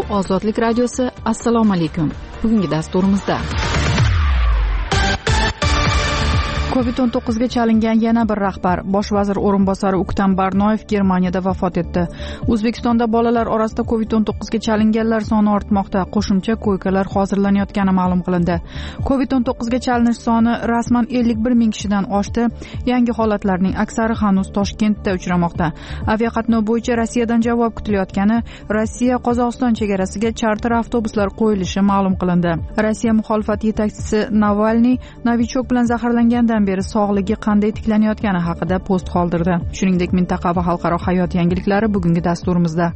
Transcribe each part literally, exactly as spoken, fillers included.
Bu Ozodlik radiosi. Assalomu alaykum. Bugungi dasturimizda covid o'n to'qqizga chalingan yana bir rahbar, bosh vazir o'rinbosari O'ktam Barnoyev Germaniyada vafot etdi. O'zbekistonda bolalar orasida covid o'n to'qqizga chalinganlar soni ortmoqda. Qo'shimcha ko'ykalar hozirlanayotgani ma'lum qilindi. covid o'n to'qqizga chalinish soni rasman ellik bir ming kishidan oshdi. Yangi holatlarning aksari hanuz Toshkentda uchramoqda. Aviaqatnov bo'yicha Rossiyadan javob kutilayotgani, Rossiya Qozog'iston chegarasiga charter avtobuslar qo'yilishi ma'lum qilindi. Rossiya muxolifat yetakchisi Navalniy Novichok bilan zaharlangandan beri sog'ligi qanday tiklanayotgani haqida post qoldirdi. Shuningdek, mintaqa va xalqaro hayot yangiliklari bugungi dasturimizda.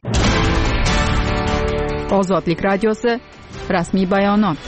Ozodlik radiosi rasmiy bayonot.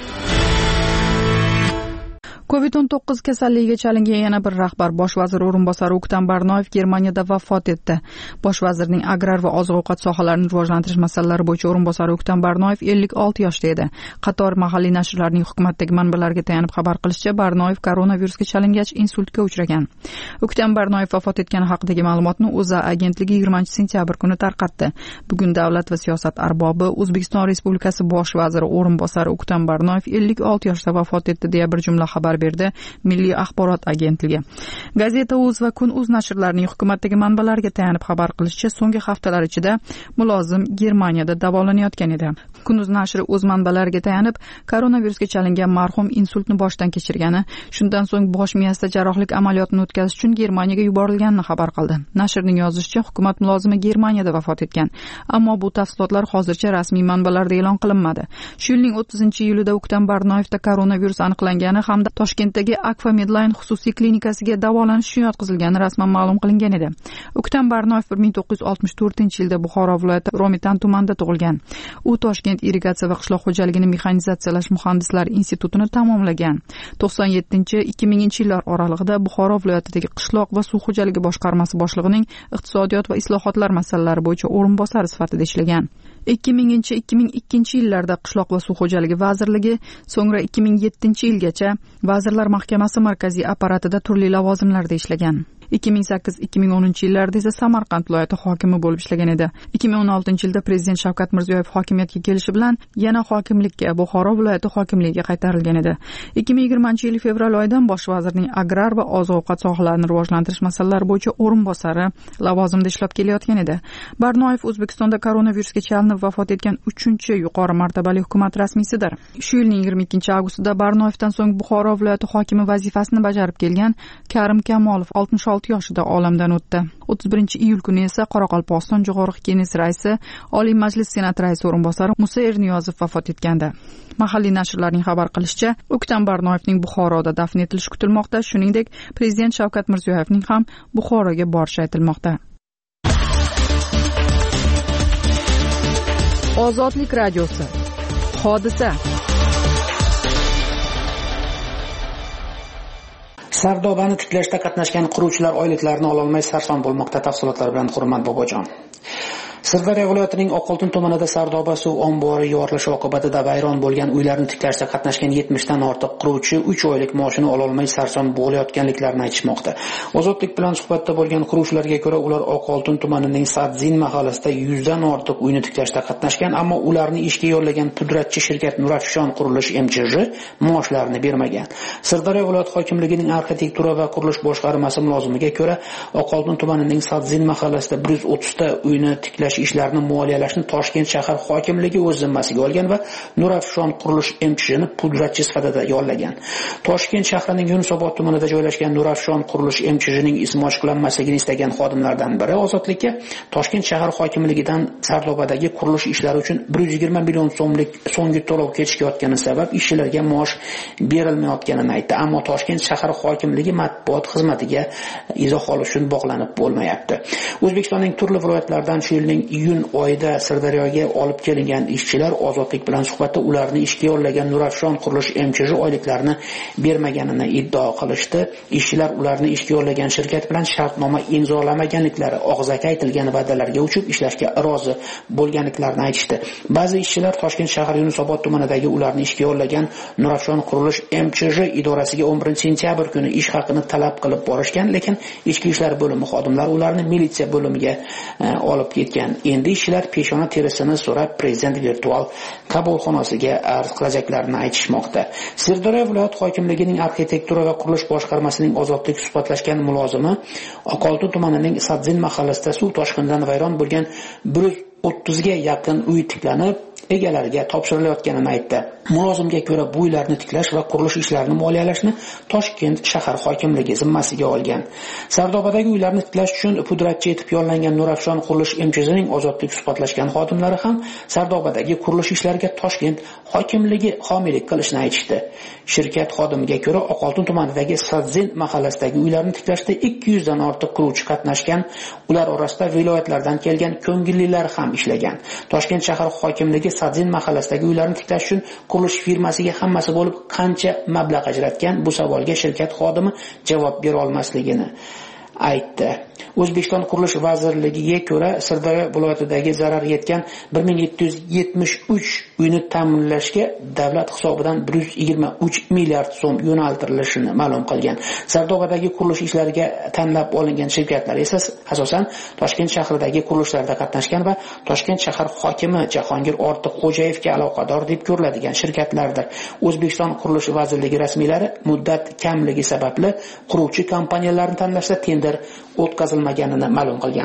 covid o'n to'qqiz kasalligiga chalingan yana bir rahbar, bosh vazir o'rinbosari O'ktam Barnoyev Germaniyada vafot etdi. Bosh vazirning agrar va oziq-ovqat sohalarini rivojlantirish masalalari bo'yicha o'rinbosari O'ktam Barnoyev ellik olti yoshda edi. Qator mahalliy nashrlarning hukumatdagi manbalarga tayanib xabar qilishicha, Barnoyev koronavirusga chalingach insultga uchragan. O'ktam Barnoyev vafot etgani haqidagi ma'lumotni O'zA agentligi yigirmanchi sentyabr kuni tarqatdi. Bugun davlat va siyosat arbobi O'zbekiston Respublikasi bosh vaziri o'rinbosari O'ktam Barnoyev ellik olti yoshda vafot etdi deya bir jumla xabar berdi Milliy axborot agentligi. Gazeta Uz va Kun Uz nashrlarining hukumatdagi manbalariga tayanib xabar qilishicha, so'nggi haftalar ichida mulozim Germaniyada davolanayotgan edi. Kun Uz nashri o'z manbalariga tayanib, koronavirusga chalingan marhum insultni boshdan kechirgani, shundan so'ng bosh miyasida jarrohlik amaliyotini o'tkazish uchun Germaniyaga yuborilganini xabar qildi. Nashrning yozishicha, hukumat mulozimi Germaniyada vafot etgan, ammo bu tafsilotlar hozircha rasmiy manbalarda e'lon qilinmadi. Shu yilning o'ttizinchi iyulida O'ktam Barnoyevda koronavirus aniqlangani hamda Toshkentdagi Akfa Medline xususiy klinikasiga davolanish uchun yotqizilgani rasman ma'lum qilingan edi. O'ktam Barnoyev bir ming to'qqiz yuz oltmish to'rtinchi yilda Buxoro viloyati Romitan tumanida tug'ilgan. U Toshkent irrigatsiya va qishloq xo'jaligini mexanizatsiyalash muhandislari institutini tamomlagan. to'qson yettinchi ikki minginchi yillar oralig'ida Buxoro viloyatidagi qishloq va suv xo'jaligi boshqarmasi boshlig'ining iqtisodiyot va islohotlar masalalari bo'yicha o'rinbosari sifatida ishlagan. ikki minginchi ikki ming ikkinchi yillarda qishloq va suv xo'jaligi vazirligi, so'ngra ikki ming yettinchi yilgacha Vazirlar Mahkamasi markaziy apparatida turli lavozimlarda ishlagan. ikki ming sakkiz ikki ming o'ninchi yillarda esa Samarqand viloyati hokimi bo'lib ishlagan edi. ikki ming o'n oltinchi yilda prezident Shavkat Mirziyoyev hokimiyatga kelishi bilan yana hokimlikka, Buxoro viloyati hokimligiga qaytarilgan edi. ikki ming yigirmanchi yil fevral oyidan bosh vazirning agrar va oziq-ovqat sohalarini rivojlantirish masalalari bo'yicha o'rinbosari lavozimida ishlab kelayotgan edi. Barnoyev O'zbekistonda koronavirusga chalinib vafot etgan uchinchi yuqori martabali hukumat rasmiysidir. Shu yilning yigirma ikkinchi avgustida Barnoyevdan so'ng Buxoro viloyati hokimi vazifasini bajarib kelgan Karim Kamolov oltmish olti yoshida olamdan o'tdi. o'ttiz birinchi iyul kuni esa Qoraqalpog'iston Jo'qorg'i Kenges raisi, Oliy Majlis Senat raisi o'rinbosari Musa Erniyozov vafot etgandi. Mahalliy nashrlarning xabar qilishicha, O'ktam Barnoyevning Buxoroda dafn etilishi kutilmoqda. Shuningdek, prezident Shavkat Mirziyoyevning ham Buxoroga borishi aytilmoqda. Ozodlik radiosi. Hodisa. Sardobani tiklashda qatnashgan quruvchilar oyliklarini ololmay sarson bo'lmoqda. Tafsilotlar bilan Hurmat Bobojon. Sirdaryo viloyatining Oqoltin tumanida Sardoba suv ombori yorilishi oqibatida vayron bo'lgan uylarni tiklashda qatnashgan yetmishdan ortiq quruvchi uch oylik maoshini ololmay sarson bo'layotganliklarini aytishmoqda. Ozodlik bilan suhbatda bo'lgan quruvchilarga ko'ra, ular Oqoltin tumanining Sadzin mahallasida yuzdan ortiq uyni tiklashda qatnashgan, ammo ularni ishga yo'llagan pudratchi shirkat Nurafshon qurilish M Ch J maoshlarini bermagan. Sirdaryo viloyat hokimligining arxitektura va qurilish boshqarmasi mulozimiga ko'ra, Oqoltin tumanining Sadzin mahallasida bir yuz o'ttizta uyni tiklash ishlarini moliyalashni Toshkent shahar hokimligi o'z zimmasiga olgan va Nurafshon qurilish M Ch Jni pudratchi sifatida yollagan. Toshkent shahrining Yunusobod tumanida joylashgan Nurafshon qurilish M Ch Jning ismi ochiqlanmasligini istagan xodimlardan biri Ozodlikka Toshkent shahar hokimligidan Sardobadagi qurilish ishlari uchun bir yuz yigirma million so'mlik so'nggi to'lov kechikayotgani sabab ishchilarga maosh berilmayotganini aytdi. Ammo Toshkent shahar hokimligi matbuot xizmatiga izoh olish uchun bog'lanib bo'lmayapti. O'zbekistonning turli viloyatlaridan shu yilning iyun oyida Sirdaryoga olib kelingan ishchilar Ozodlik bilan suhbatda ularni ishga yollagan Nurafshon qurilish M Ch J oyliklarini bermaganini iddao qilishdi. Ishchilar ularni ishga yollagan shirkat bilan shartnoma imzolamaganliklari, og'zaki aytilgan va'dalarga uchib ishlashga rozi bo'lganliklarini aytishdi. Ba'zi ishchilar Toshkent shahar Yunusobod tumanidagi ularni ishga yollagan Nurafshon qurilish M Ch J idorasiga o'n birinchi sentyabr kuni ish haqini talab qilib borishgan, lekin ichki ishlar bo'limi xodimlari ularni militsiya bo'limiga e, olib ketgan. qilgan. Endi ishchilar peshona terisini so'rab prezident virtual qabulxonasiga arz qilajaklarini aytishmoqda. Sirdaryo viloyat hokimligining arxitektura va qurilish boshqarmasining ozodlik suhbatlashgan mulozimi Oqoltin tumanining Sadzin mahallasida suv toshqinidan vayron bo'lgan bir yuz o'ttizga yaqin uy tiklanib, egalariga topshirilayotganini aytdi. Mulozimga ko'ra, bu uylarni tiklash va qurilish ishlarini moliyalashni Toshkent shahar hokimligi zimmasiga olgan. Sardobadagi uylarni tiklash uchun pudratchi etib yo'llangan Nurafshon qurilish M Ch Zning ozodlik suhbatlashgan xodimlari ham Sardobadagi qurilish ishlariga Toshkent hokimligi homiylik qilishni aytishdi. Shirkat xodimiga ko'ra, Oqoltin tumanidagi Sadzin mahallasidagi uylarni tiklashda ikki yuz dan ortiq quruvchi qatnashgan. Ular orasida viloyatlardan kelgan ko'ngillilar ham ishlagan. Toshkent shahar hokimligi Sadzin mahallasidagi uylarni tiklash uchun qurilish firmasiga hammasi bo'lib qancha mablag' ajratgan? Bu savolga shirkat xodimi javob bera olmasligini aytdi. O'zbekiston Qurilish vazirligiga ko'ra, Sirdaryo viloyatidagi zarar yetgan bir ming yetti yuz yetmish uch uyni ta'minlashga davlat hisobidan bir yuz yigirma uch milliard so'm yo'naltirilishini ma'lum qilgan. Sardobadagi qurilish ishlariga tanlab olingan shirkatlar esa asosan Toshkent shahridagi qurilishlarda qatnashgan va Toshkent shahar hokimi Jahongir Ortiqxo'jayevga aloqador deb ko'riladigan shirkatlardir. O'zbekiston Qurilish vazirligi rasmiylari muddat kamligi sababli quruvchi kompaniyalarni tanlashda tender o'tkazilmaganini ma'lum qilgan.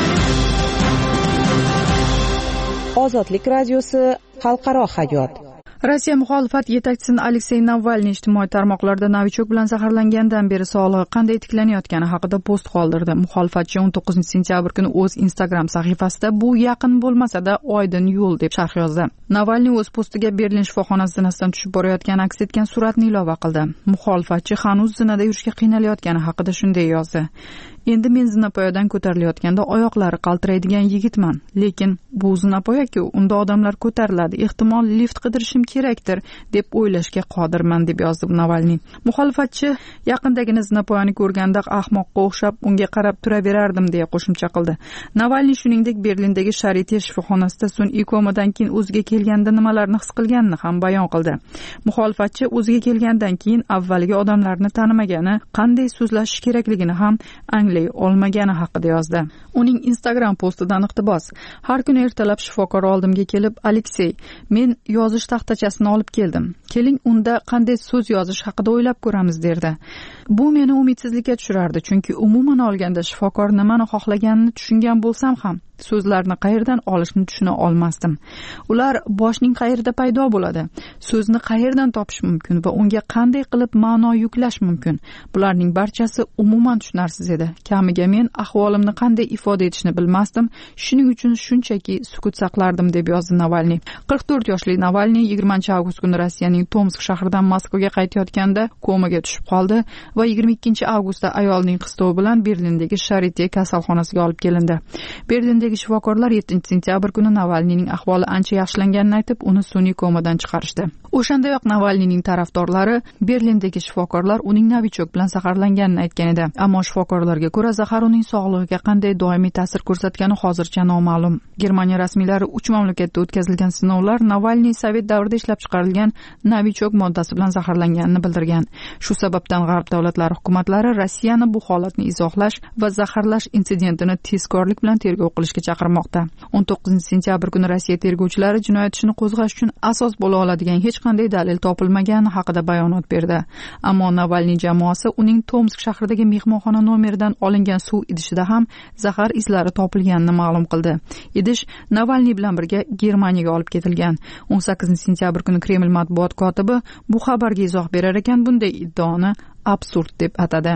Ozodlik radiosi xalqaro hayot. Rossiya muxolifat yetakchisi Aleksey Navalniy ijtimoiy tarmoqlarda novichok bilan zaharlangandan beri sog'lig'i qanday tiklanayotgani haqida post qoldirdi. Muxolifatchi o'n to'qqizinchi sentyabr kuni o'z Instagram sahifasida bu yaqin bo'lmasa-da oydin yo'l deb sharh yozdi. Navalniy o'z postiga Berlin shifoxonasi zinasidan tushib borayotgani aks etgan suratni ilova qildi. Muxolifatchi hanuz zinada yurishga qiynalayotgani haqida shunday yozdi: Endi men zinapoyadan ko'tarilayotganda oyoqlari qaltiraydigan yigitman, lekin bu zinapoya-ku, unda odamlar ko'tariladi, ehtimol lift qidirishim kerakdir deb o'ylashga qodirman deb yozdi Navalniy. Muxolifatchi yaqindagina zinapoyani ko'rganda ahmoqqa o'xshab unga qarab turaverardim deya qo'shimcha qildi. Navalniy shuningdek Berlindagi Sharite shifoxonasida sun'iy komadan keyin o'ziga kelganda nimalarni his qilganini ham bayon qildi. Muxolifatchi o'ziga kelgandan keyin avvaliga odamlarni tanimagani, qanday so'zlashish kerakligini ham anglay olmagani haqida yozdi. Uning Instagram postidan iqtibos: Har kuni ertalab shifokor oldimga kelib, Aleksey, men yozish taxtachasini olib keldim. Keling, unda qanday so'z yozish haqida o'ylab ko'ramiz derdi. Bu meni umidsizlikka tushirardi, chunki umuman olganda shifokor nimani xohlaganini tushungan bo'lsam ham so'zlarni qayerdan olishni tushuna olmasdim. Ular boshning qayerda paydo bo'ladi, so'zni qayerdan topish mumkin va unga qanday qilib ma'no yuklash mumkin. Bularning barchasi umuman tushunarsiz edi. Kamiga men ahvolimni qanday ifoda etishni bilmasdim, shuning uchun shunchaki sukut saqlardim deb yozdi Navalniy. qirq to'rt yoshli Navalniy yigirmanchi avgust kuni Rossiyaning Tomsk shahridan Moskvaga qaytayotganda komaga tushib qoldi va yigirma ikkinchi avgustda ayolning qistovi bilan Berlindagi Sharite kasalxonasiga olib kelindi. Berlindagi shifokorlar yettinchi sentyabr kuni Navalniyning ahvoli ancha yaxshilanganini aytib, uni sun'iy komadan chiqarishdi. O'shandayoq Navalniyning tarafdorlari Berlindagi shifokorlar uning novichok bilan zaharlanganini aytgan edi. Ammo shifokorlarga ko'ra, zahar uning sog'lig'iga qanday doimiy ta'sir ko'rsatgani hozircha noma'lum. Germaniya rasmiylari uch mamlakatda o'tkazilgan sinovlar Navalniy Sovet davrida ishlab chiqarilgan novichok moddasi bilan zaharlanganini bildirgan. Shu sababdan G'arb davlatlari hukumatlari Rossiyani bu holatni izohlash va zaharlash insidentini tezkorlik bilan tergov qilishga chaqirmoqda. o'n to'qqizinchi sentyabr kuni Rossiya tergovchilari jinoyat ishini qo'zg'ash uchun asos bo'la oladigan hech qanday dalil topilmagani haqida bayonot berdi. Ammo Navalniy jamoasi uning Tomsk shahridagi mehmonxona nomeridan olingan suv idishida ham zahar izlari topilganini ma'lum qildi. Idish Navalniy bilan birga Germaniyaga olib ketilgan. o'n sakkizinchi sentyabr kuni Kreml matbuot kotibi bu xabarga izoh berar ekan, bunday iddaoni absurd deb atadi.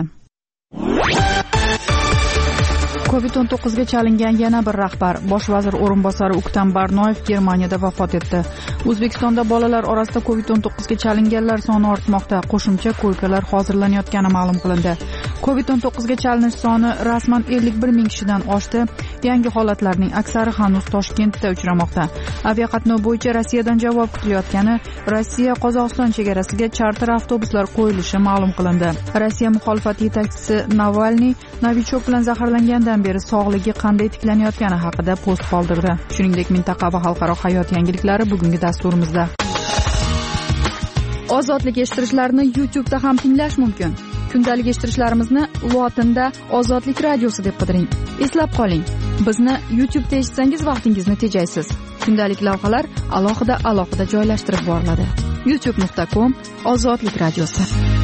covid o'n to'qqizga chalingan yana bir rahbar, bosh vazir o'rinbosari Uktam Barnoyev Germaniyada vafot etdi. O'zbekistonda bolalar orasida covid o'n to'qqizga chalinganlar soni ortmoqda. Qo'shimcha ko'rkalar hozirlanayotgani ma'lum qilindi. covid o'n to'qqizga chalinish soni rasman ellik bir ming kishidan oshdi. Yangi holatlarning aksari hanuz Toshkentda uchramoqda. Aviaqatnov bo'yicha Rossiyadan javob kutilayotgani, Rossiya Qozog'iston chegarasiga charter avtobuslar qo'yilishi ma'lum qilindi. Rossiya muxolifat yetakchisi Navalniy novichok bilan zaharlangandan beri sog'ligi qanday tiklanayotgani haqida post qoldirdi. Shuningdek, mintaqa va xalqaro hayot yangiliklari bugungi dasturimizda. Ozodlik eshittirishlarini YouTube'da ham tinglash mumkin. Kundalik eshittirishlarimizni lotinda Ozodlik radiosi deb qidiring. Eslab qoling, bizni YouTube'da eshitsangiz vaqtingizni tejaysiz. Kundalik lavhalar alohida alohida joylashtirib boriladi. youtube nuqta com Ozodlik radiosi.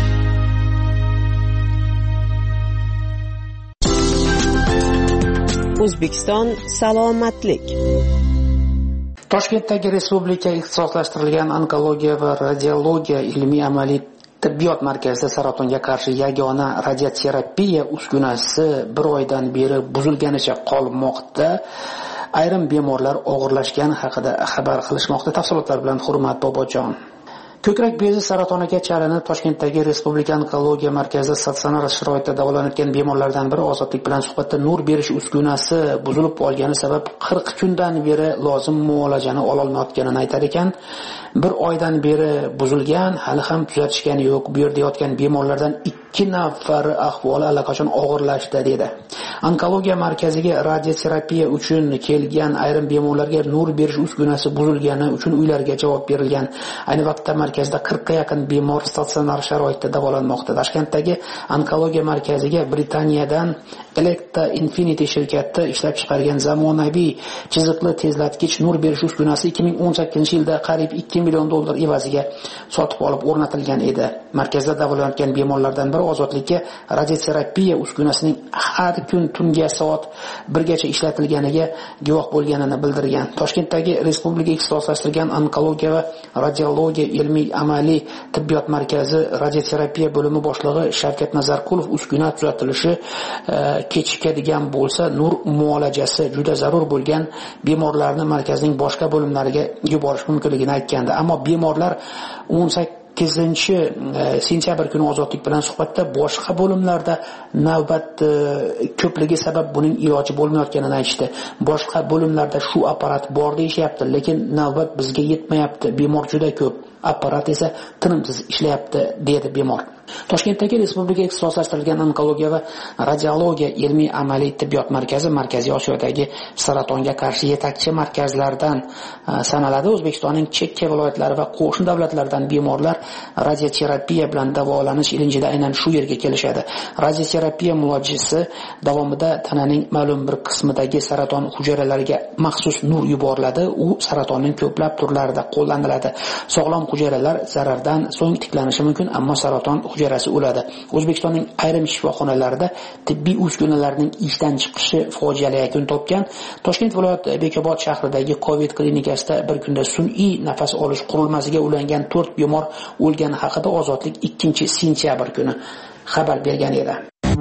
O'zbekiston salomatlik. Toshkentdagi Respublika ixtisoslashtirilgan onkologiya va radiologiya ilmiy-amaliy tibbiyot markazida saratonga qarshi yagona radioterapiya uskunasi bir oydan beri buzilganicha qolmoqda. Ayrim bemorlar og'irlashgani haqida xabar qilishmoqda. Tafsilotlar bilan Hurmat Bobojon. Ko'krak bezi saratoniga chalinib Toshkentdagi Respublika onkologiya markazida statsionar sharoitda davolanayotgan bemorlardan biri Ozodlik bilan suhbatda nur berish uskunasi buzilib qolgani sabab qirq kundan beri lozim muolajani ola olmayotganini aytar ekan. Bir oydan beri buzilgan, hali ham tuzatishgani yo'q. Bu yerda yotgan bemorlardan ikki nafari ahvoli allaqachon og'irlashdi dedi. Onkologiya markaziga radioterapiya uchun kelgan ayrim bemorlarga nur berish uskunasi buzilgani uchun uylariga javob berilgan. Ayni vaqtda markazda qirqqa yaqin bemor statsionar sharoitda davolanmoqda. Toshkentdagi onkologiya markaziga Britaniyadan Electa Infinity shirkati ishlab chiqargan zamonaviy chiziqli tezlatgich nur berish uskunasi ikki ming o'n sakkizinchi yilda qariyb ikki million dollar evaziga sotib olib o'rnatilgan edi. Markazda davolanayotgan bemorlardan biri Ozodlikka radioterapiya uskunasining har kun tungi soat birgacha ishlatilganiga guvoh bo'lganini bildirgan. Toshkentdagi Respublika ixtisoslashtirilgan onkologiya va radiologiya ilmiy amaliy tibbiyot markazi radioterapiya bo'limi boshlig'i Shavkat Nazarqulov uskuna tuzatilishi e, kechikadigan bo'lsa nur muolajasi juda zarur bo'lgan bemorlarni markazning boshqa bo'limlariga yuborish mumkinligini aytgandi. Ammo bemorlar o'n sakkizinchi sentyabr kuni Ozodlik bilan suhbatda boshqa bo'limlarda navbat ko'pligi sabab buning iloji bo'lmayotganini aytishdi. Boshqa bo'limlarda shu apparat bor deyishyapti, lekin navbat bizga yetmayapti. Bemor juda ko'p. Apparat esa tinimsiz ishlayapti, dedi bemor. Toshkentdagi Respublika ixtisoslashtirilgan onkologiya va radiologiya ilmiy amaliy tibbiyot markazi Markaziy Osiyodagi saratonga qarshi yetakchi markazlardan sanaladi. O'zbekistonning chekka viloyatlari va qo'shni davlatlardan bemorlar radioterapiya bilan davolanish ilinjida aynan shu yerga kelishadi. Radioterapiya muolajasi davomida tananing ma'lum bir qismidagi saraton hujayralariga maxsus nur yuboriladi. U saratonning ko'plab turlarida qo'llaniladi. Sog'lom hujayralar zarardan so'ng tiklanishi mumkin, ammo saraton hujayrasi o'ladi. O'zbekistonning ayrim shifoxonalarida tibbiy uskunalarning ishdan chiqishi fojiali yakun topgan. Toshkent viloyati Bekobod shahridagi Covid klinikasida bir kunda sun'iy nafas olish qurilmasiga ulangan to'rt bemor o'lgani haqida Ozodlik ikkinchi sentyabr kuni xabar bergan edi.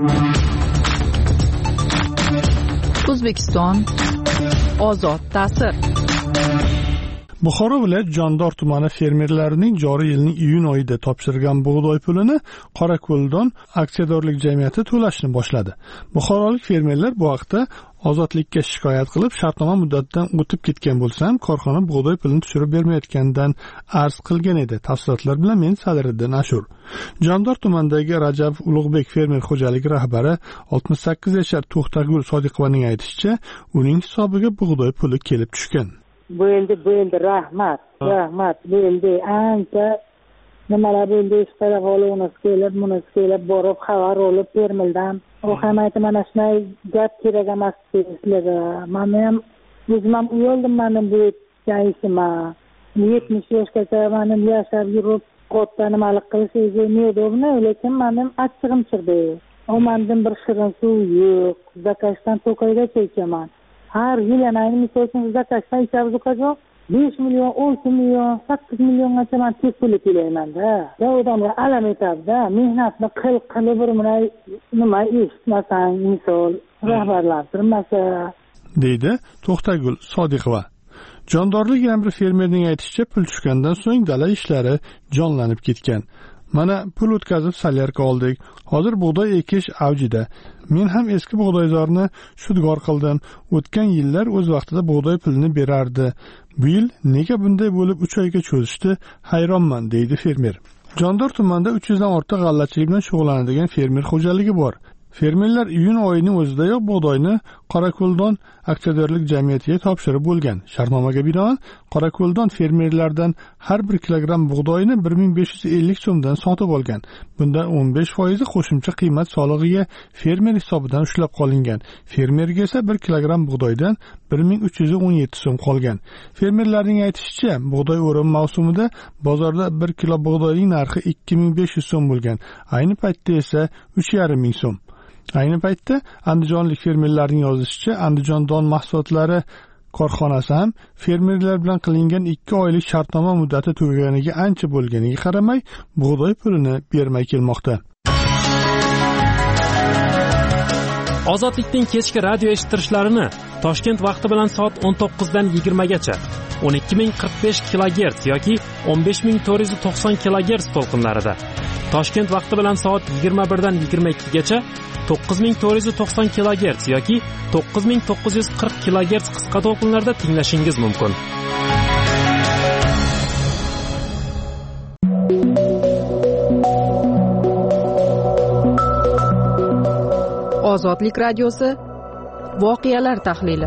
O'zbekiston ozod ta'sir. Buxoro viloyat Jondor tumani fermerlarining joriy yilning iyun oyida topshirgan bug'doy pulini Qorako'ldon aksiyadorlik jamiyati to'lashni boshladi. Buxorolik fermerlar bu haqda Ozodlikka shikoyat qilib, shartnoma muddatidan o'tib ketgan bo'lsa ham korxona bug'doy pulini tushirib bermayotganidan arz qilgan edi. Tafsilotlar bilan men Sadiriddin Ashur. Jondor tumanidagi Rajab Ulug'bek fermer xo'jaligi rahbari oltmish sakkiz yashar To'xtagul Sodiqovaning aytishicha, uning hisobiga bug'doy puli kelib tushgan. Bo'ldi, bo'ldi, rahmat, rahmat, bo'ldi. Ancha nimalar bo'ldi, telefonimiz kelib, bunisi kelib, borib xabar olib fermerdan. U ham aytdi, mana shunday gap kerak emas sizlarga. Men ham o'zim ham uyaldim, mana bu ishimga. yetmish yoshgacha men yashab yurib, katta nimalik qilish o'zimni, lekin menim achchig'im chiqdi. Omandim bir shirin suv yo'q, zakashdan to'qayga chechaman. Har yil yana ayni misol uchun zakashdan ichamiz uqajoq besh million, o'n million, sakkiz milliongacha men tek pul to'layman-da. Ya odamlar alam etadi-da, mehnatni qil qilib bir nima eshitmasang, misol rahbarlantirmasa, deydi To'xtagul Sodiqova. Jondorlik yana bir fermerning aytishicha, pul tushgandan so'ng dala ishlari jonlanib ketgan. Mana pul o'tkazib salyarka oldik. Hozir bug'doy ekish avjida. Men ham eski bug'doyzorni shudgor qildim. O'tgan yillar o'z vaqtida bug'doy pulini berardi. Bu yil nega bunday bo'lib uch oyga cho'zishdi? Hayronman, deydi fermer. Jondor tumanida uch yuzdan ortiq g'allachilik bilan shug'ullanadigan fermer xo'jaligi bor. Fermerlar iyun oyining o'zidayoq bug'doyni Qorako'ldon aksiyadorlik jamiyatiga topshirib bo'lgan. Shartnomaga binoan Qorako'ldon fermerlardan har bir kilogramm bug'doyni bir ming besh yuz ellik so'mdan sotib olgan. Bundan o'n besh foizi qo'shimcha qiymat solig'iga fermer hisobidan ushlab qolingan. Fermerga esa bir kilogramm bug'doydan bir ming uch yuz o'n yetti so'm qolgan. Fermerlarning aytishicha, bug'doy o'rim mavsumida bozorda bir kilo bug'doyning narxi ikki ming besh yuz so'm bo'lgan. Ayni paytda esa uch yarim ming so'm. Ayni paytda andijonlik fermerlarning yozishicha, Andijon don mahsulotlari korxonasi ham fermerlar bilan qilingan ikki oylik shartnoma muddati tugaganiga ancha bo'lganiga qaramay, bug'doy pulini bermay kelmoqda. Ozodlikning kechki radio eshittirishlarini Toshkent vaqti bilan soat o'n to'qqizdan yigirma gacha o'n ikki ming qirq besh kilogerts yoki o'n besh ming to'rt yuz to'qson kilogerts to'lqinlarida, Toshkent vaqti bilan soat yigirma birdan yigirma ikki gacha to'qqiz ming to'rt yuz to'qson kilogerts yoki to'qqiz ming to'qqiz yuz qirq kilogerts qisqa to'lqinlarda tinglashingiz mumkin. Ozodlik radiosi voqealar tahlili.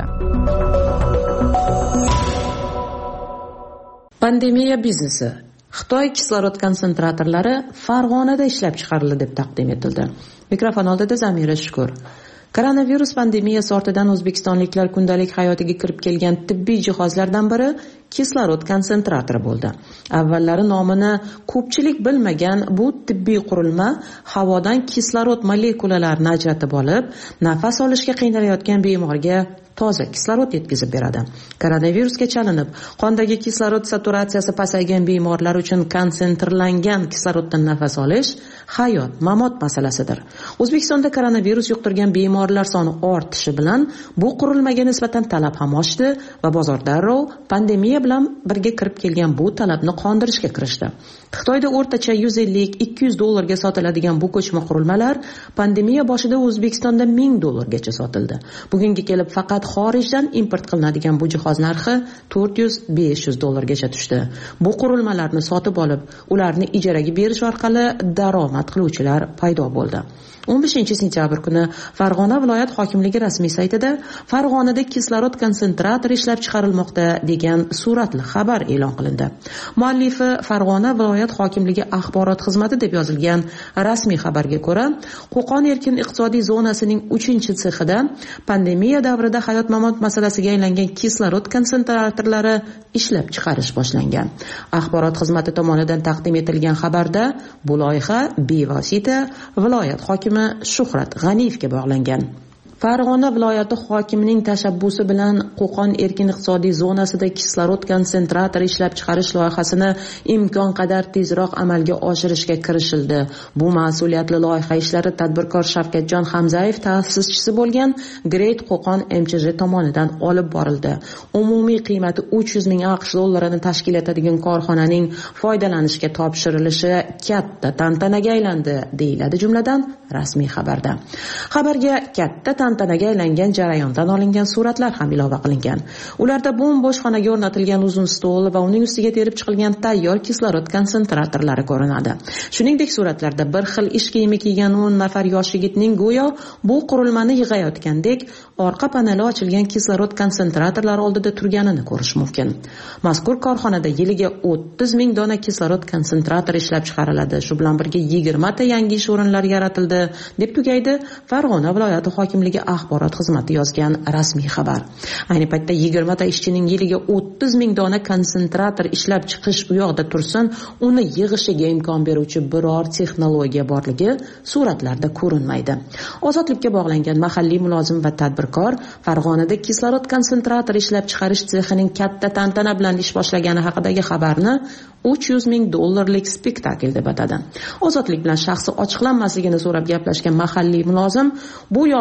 Pandemiya biznesi. Xitoy kislorod konsentratorlari Farg'onada ishlab chiqarildi deb taqdim etildi. Mikrofon oldida Zamira Shukur. Koronavirus pandemiyasi ortidan o'zbekistonliklar kundalik hayotiga kirib kelgan tibbiy jihozlardan biri kislorod konsentratori bo'ldi. Avvallari nomini ko'pchilik bilmagan bu tibbiy qurilma havodan kislorod molekulalarini ajratib olib, nafas olishga qiynalayotgan bemorga toza kislorod yetkazib beradi. Koronavirusga chalinib, qondagi kislorod saturatsiyasi pasaygan bemorlar uchun konsentrlangan kisloroddan nafas olish hayot mamot masalasidir. O'zbekistonda koronavirus yuqtirgan bemorlar soni ortishi bilan bu qurilmaga nisbatan talab ham oshdi va bozor darrov pandemiya bilan birga kirib kelgan bu talabni qondirishga kirishdi. Xitoyda o'rtacha yuz ellik ikki yuz dollarga sotiladigan bu ko'chma qurilmalar pandemiya boshida O'zbekistonda ming dollargacha sotildi. Bugunga kelib faqat xorijdan import qilinadigan bu jihoz narxi to'rt yuz besh yuz dollargacha tushdi. Bu qurilmalarni sotib olib, ularni ijaraga berish orqali daromad qiluvchilar paydo bo'ldi. o'n beshinchi sentyabr kuni Farg'ona viloyat hokimligi rasmiy saytida Farg'onada kislorod konsentratori ishlab chiqarilmoqda degan suratli xabar e'lon qilindi. Muallifi Farg'ona viloyat hokimligi axborot xizmati deb yozilgan rasmiy xabarga ko'ra, Qo'qon erkin iqtisodiy zonasining uchinchi sexida pandemiya davrida hayot mamot masalasiga aylangan kislorod konsentratorlari ishlab chiqarish boshlangan. Axborot xizmati tomonidan taqdim etilgan xabarda bu loyiha bevosita viloyat hokimi Shuhrat G'aniyevga bog'langan. Farg'ona viloyati hokimining tashabbusi bilan Qo'qon erkin iqtisodiy zonasida kislorod konsentratori ishlab chiqarish loyihasini imkon qadar tezroq amalga oshirishga kirishildi. Bu mas'uliyatli loyiha ishlari tadbirkor Shavkatjon Hamzayev ta'sischisi bo'lgan Great Qo'qon M C J tomonidan olib borildi. Umumiy qiymati uch yuz ming AQSh dollarini tashkil etadigan korxonaning foydalanishga topshirilishi katta tantanaga aylandi, deyiladi jumladan rasmiy xabarda. Xabarga katta tantanaga aylangan jarayondan olingan suratlar ham ilova qilingan. Ularda bo'm-bo'sh xonaga o'rnatilgan uzun stol va uning ustiga terib chiqilgan tayyor kislorod konsentratorlari ko'rinadi. Shuningdek, suratlarda bir xil ish kiyimi kiygan o'n nafar yosh yigitning go'yo bu qurilmani yig'ayotgandek orqa paneli ochilgan kislorod konsentratorlari oldida turganini ko'rish mumkin. Mazkur korxonada yiliga o'ttiz ming dona kislorod konsentratori ishlab chiqariladi. Shu bilan birga yigirma ta yangi ish o'rinlari yaratildi, deb tugaydi Farg'ona viloyati hokimligi axborot xizmati yozgan rasmiy xabar. Ayni paytda yigirma ta ishchining yiliga o'ttiz ming dona konsentrator ishlab chiqish u yoqda tursin, uni yig'ishiga imkon beruvchi biror texnologiya borligi suratlarda ko'rinmaydi. Ozodlikka bog'langan mahalliy mulozim va tadbirkor Farg'onada kislorod konsentratori ishlab chiqarish sexining katta tantana bilan ish boshlagani haqidagi xabarni uch yuz ming dollarlik spektakl deb atadi. Ozodlik bilan shaxsi ochiqlanmasligini so'rab gaplashgan mahalliy mulozim bu yolg'onni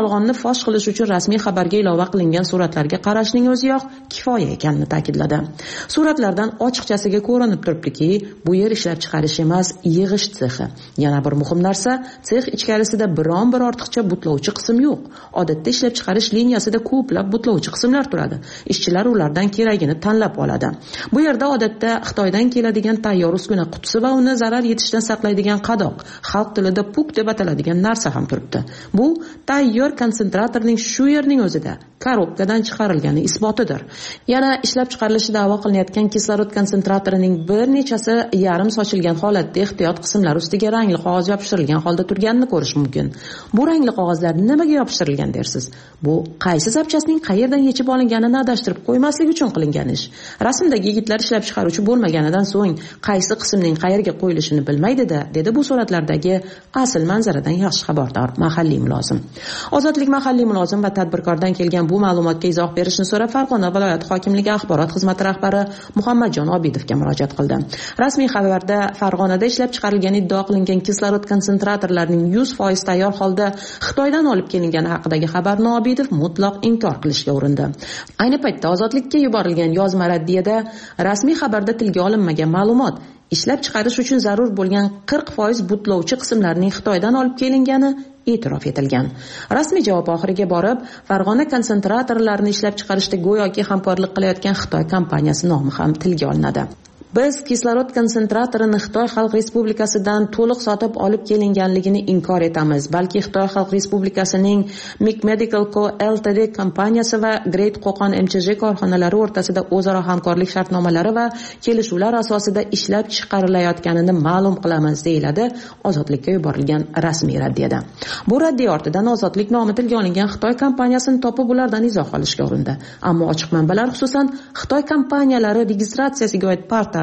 fosh qilish uchun rasmiy xabarga ilova qilingan suratlarga qarashning o'ziyoq kifoya ekanini ta'kidladi. Suratlardan ochiqchasiga ko'rinib turibdiki, bu yer ishlab chiqarish emas, yig'ish sexi. Yana bir muhim narsa, sex ichkarisida biron bir ortiqcha butlovchi qism yo'q. Odatda ishlab chiqarish liniyasida ko'plab butlovchi qismlar turadi. Ishchilar ulardan keragini tanlab oladi. Bu yerda odatda Xitoydan keladigan tayyor uskuna qutisi va uni zarar yetishdan saqlaydigan qadoq, xalq tilida puk deb ataladigan narsa ham turibdi. Bu tayyor konsentratorning shu yerning o'zida korobkadan chiqarilgani isbotidir. Yana ishlab chiqarilishi da'vo qilinayotgan kislorod konsentratorining bir nechasi yarim sochilgan holatda ehtiyot qismlar ustiga rangli qog'oz yopishtirilgan holda turganini ko'rish mumkin. Bu rangli qog'ozlar nimaga yopishtirilgan dersiz? Bu qaysi zapchastning qayerdan yechib olinganini adashtirib qo'ymaslik uchun qilingan ish. Rasmdagi yigitlar ishlab chiqaruvchi bo'lmaganidan so'ng qaysi qismning qayerga qo'yilishini bilmaydi-da, dedi bu suratlardagi asl manzaradan yaxshi xabardor mahalliy mulozim. Ozodlik mahalliy mulozim va tadbirkordan kelgan bu ma'lumotga izoh berishni so'rab Farg'ona viloyat hokimligi axborot xizmati rahbari Muhammadjon Obidovga murojaat qildi. Rasmiy xabarda Farg'onada ishlab chiqarilgani iddao qilingan kislorod konsentratorlarining yuz foiz tayyor holda Xitoydan olib kelingani haqidagi xabarni Obidov mutlaq inkor qilishga urindi. Ayni paytda Ozodlikka yuborilgan yozma raddiyada rasmiy xabarda tilga olinmagan ma'lumot, ishlab chiqarish uchun zarur bo'lgan qirq foiz butlovchi qismlarning Xitoydan olib kelingani e'tirof etilgan. Rasmiy javob oxiriga borib, Farg'ona konsentratorlarini ishlab chiqarishda go'yoki hamkorlik qilayotgan Xitoy kompaniyasi nomi ham tilga olinadi. Biz kislorod konsentratorini Xitoy Xalq Respublikasidan to'liq sotib olib kelinganligini inkor etamiz. Balki Xitoy Xalq Respublikasining Mic Medical Co Ltd kompaniyasi va Great Qo'qon M Ch J korxonalari o'rtasida o'zaro hamkorlik shartnomalari va kelishuvlar asosida ishlab chiqarilayotganini ma'lum qilamiz, deyiladi Ozodlikka yuborilgan rasmiy raddiyada. Bu raddiya ortidan Ozodlik nomi tilga olingan Xitoy kompaniyasini topib ulardan izoh olishga urindi. Ammo ochiq manbalar, xususan Xitoy kompaniyalari registratsiyasiga oid portal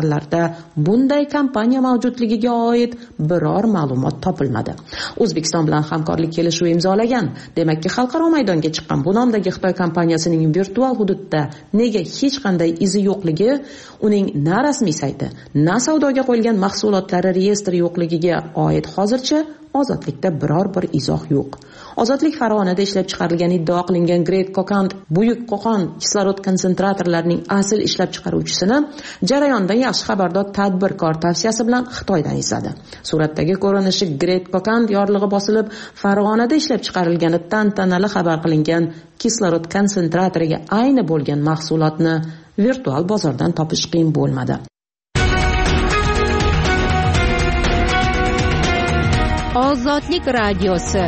bunday kompaniya mavjudligiga oid biror ma'lumot topilmadi. O'zbekiston bilan hamkorlik kelishuvi imzolagan. Demakki, xalqaro maydonga chiqqan bu nomdagi Xitoy kompaniyasining virtual hududda nega hech qanday izi yo'qligi, uning na rasmiy sayti, na savdoga qo'yilgan mahsulotlari reyestri yo'qligiga oid hozircha Ozodlikda biror bir izoh yo'q. Ozodlik Farg'onada ishlab chiqarilgan iddao qilingan Great Qo'qon buyuk Qo'qon kislorod konsentratorlarining asl ishlab chiqaruvchisini jarayondan yaxshi xabardor tadbirkor tavsiyasi bilan Xitoydan izladi. Suratdagi ko'rinishi Great Qo'qon yorlig'i bosilib, Farg'onada ishlab chiqarilgani tantanali xabar qilingan kislorod konsentratoriga ayni bo'lgan mahsulotni virtual bozordan topish qiyin bo'lmadi. Ozodlik radiosi.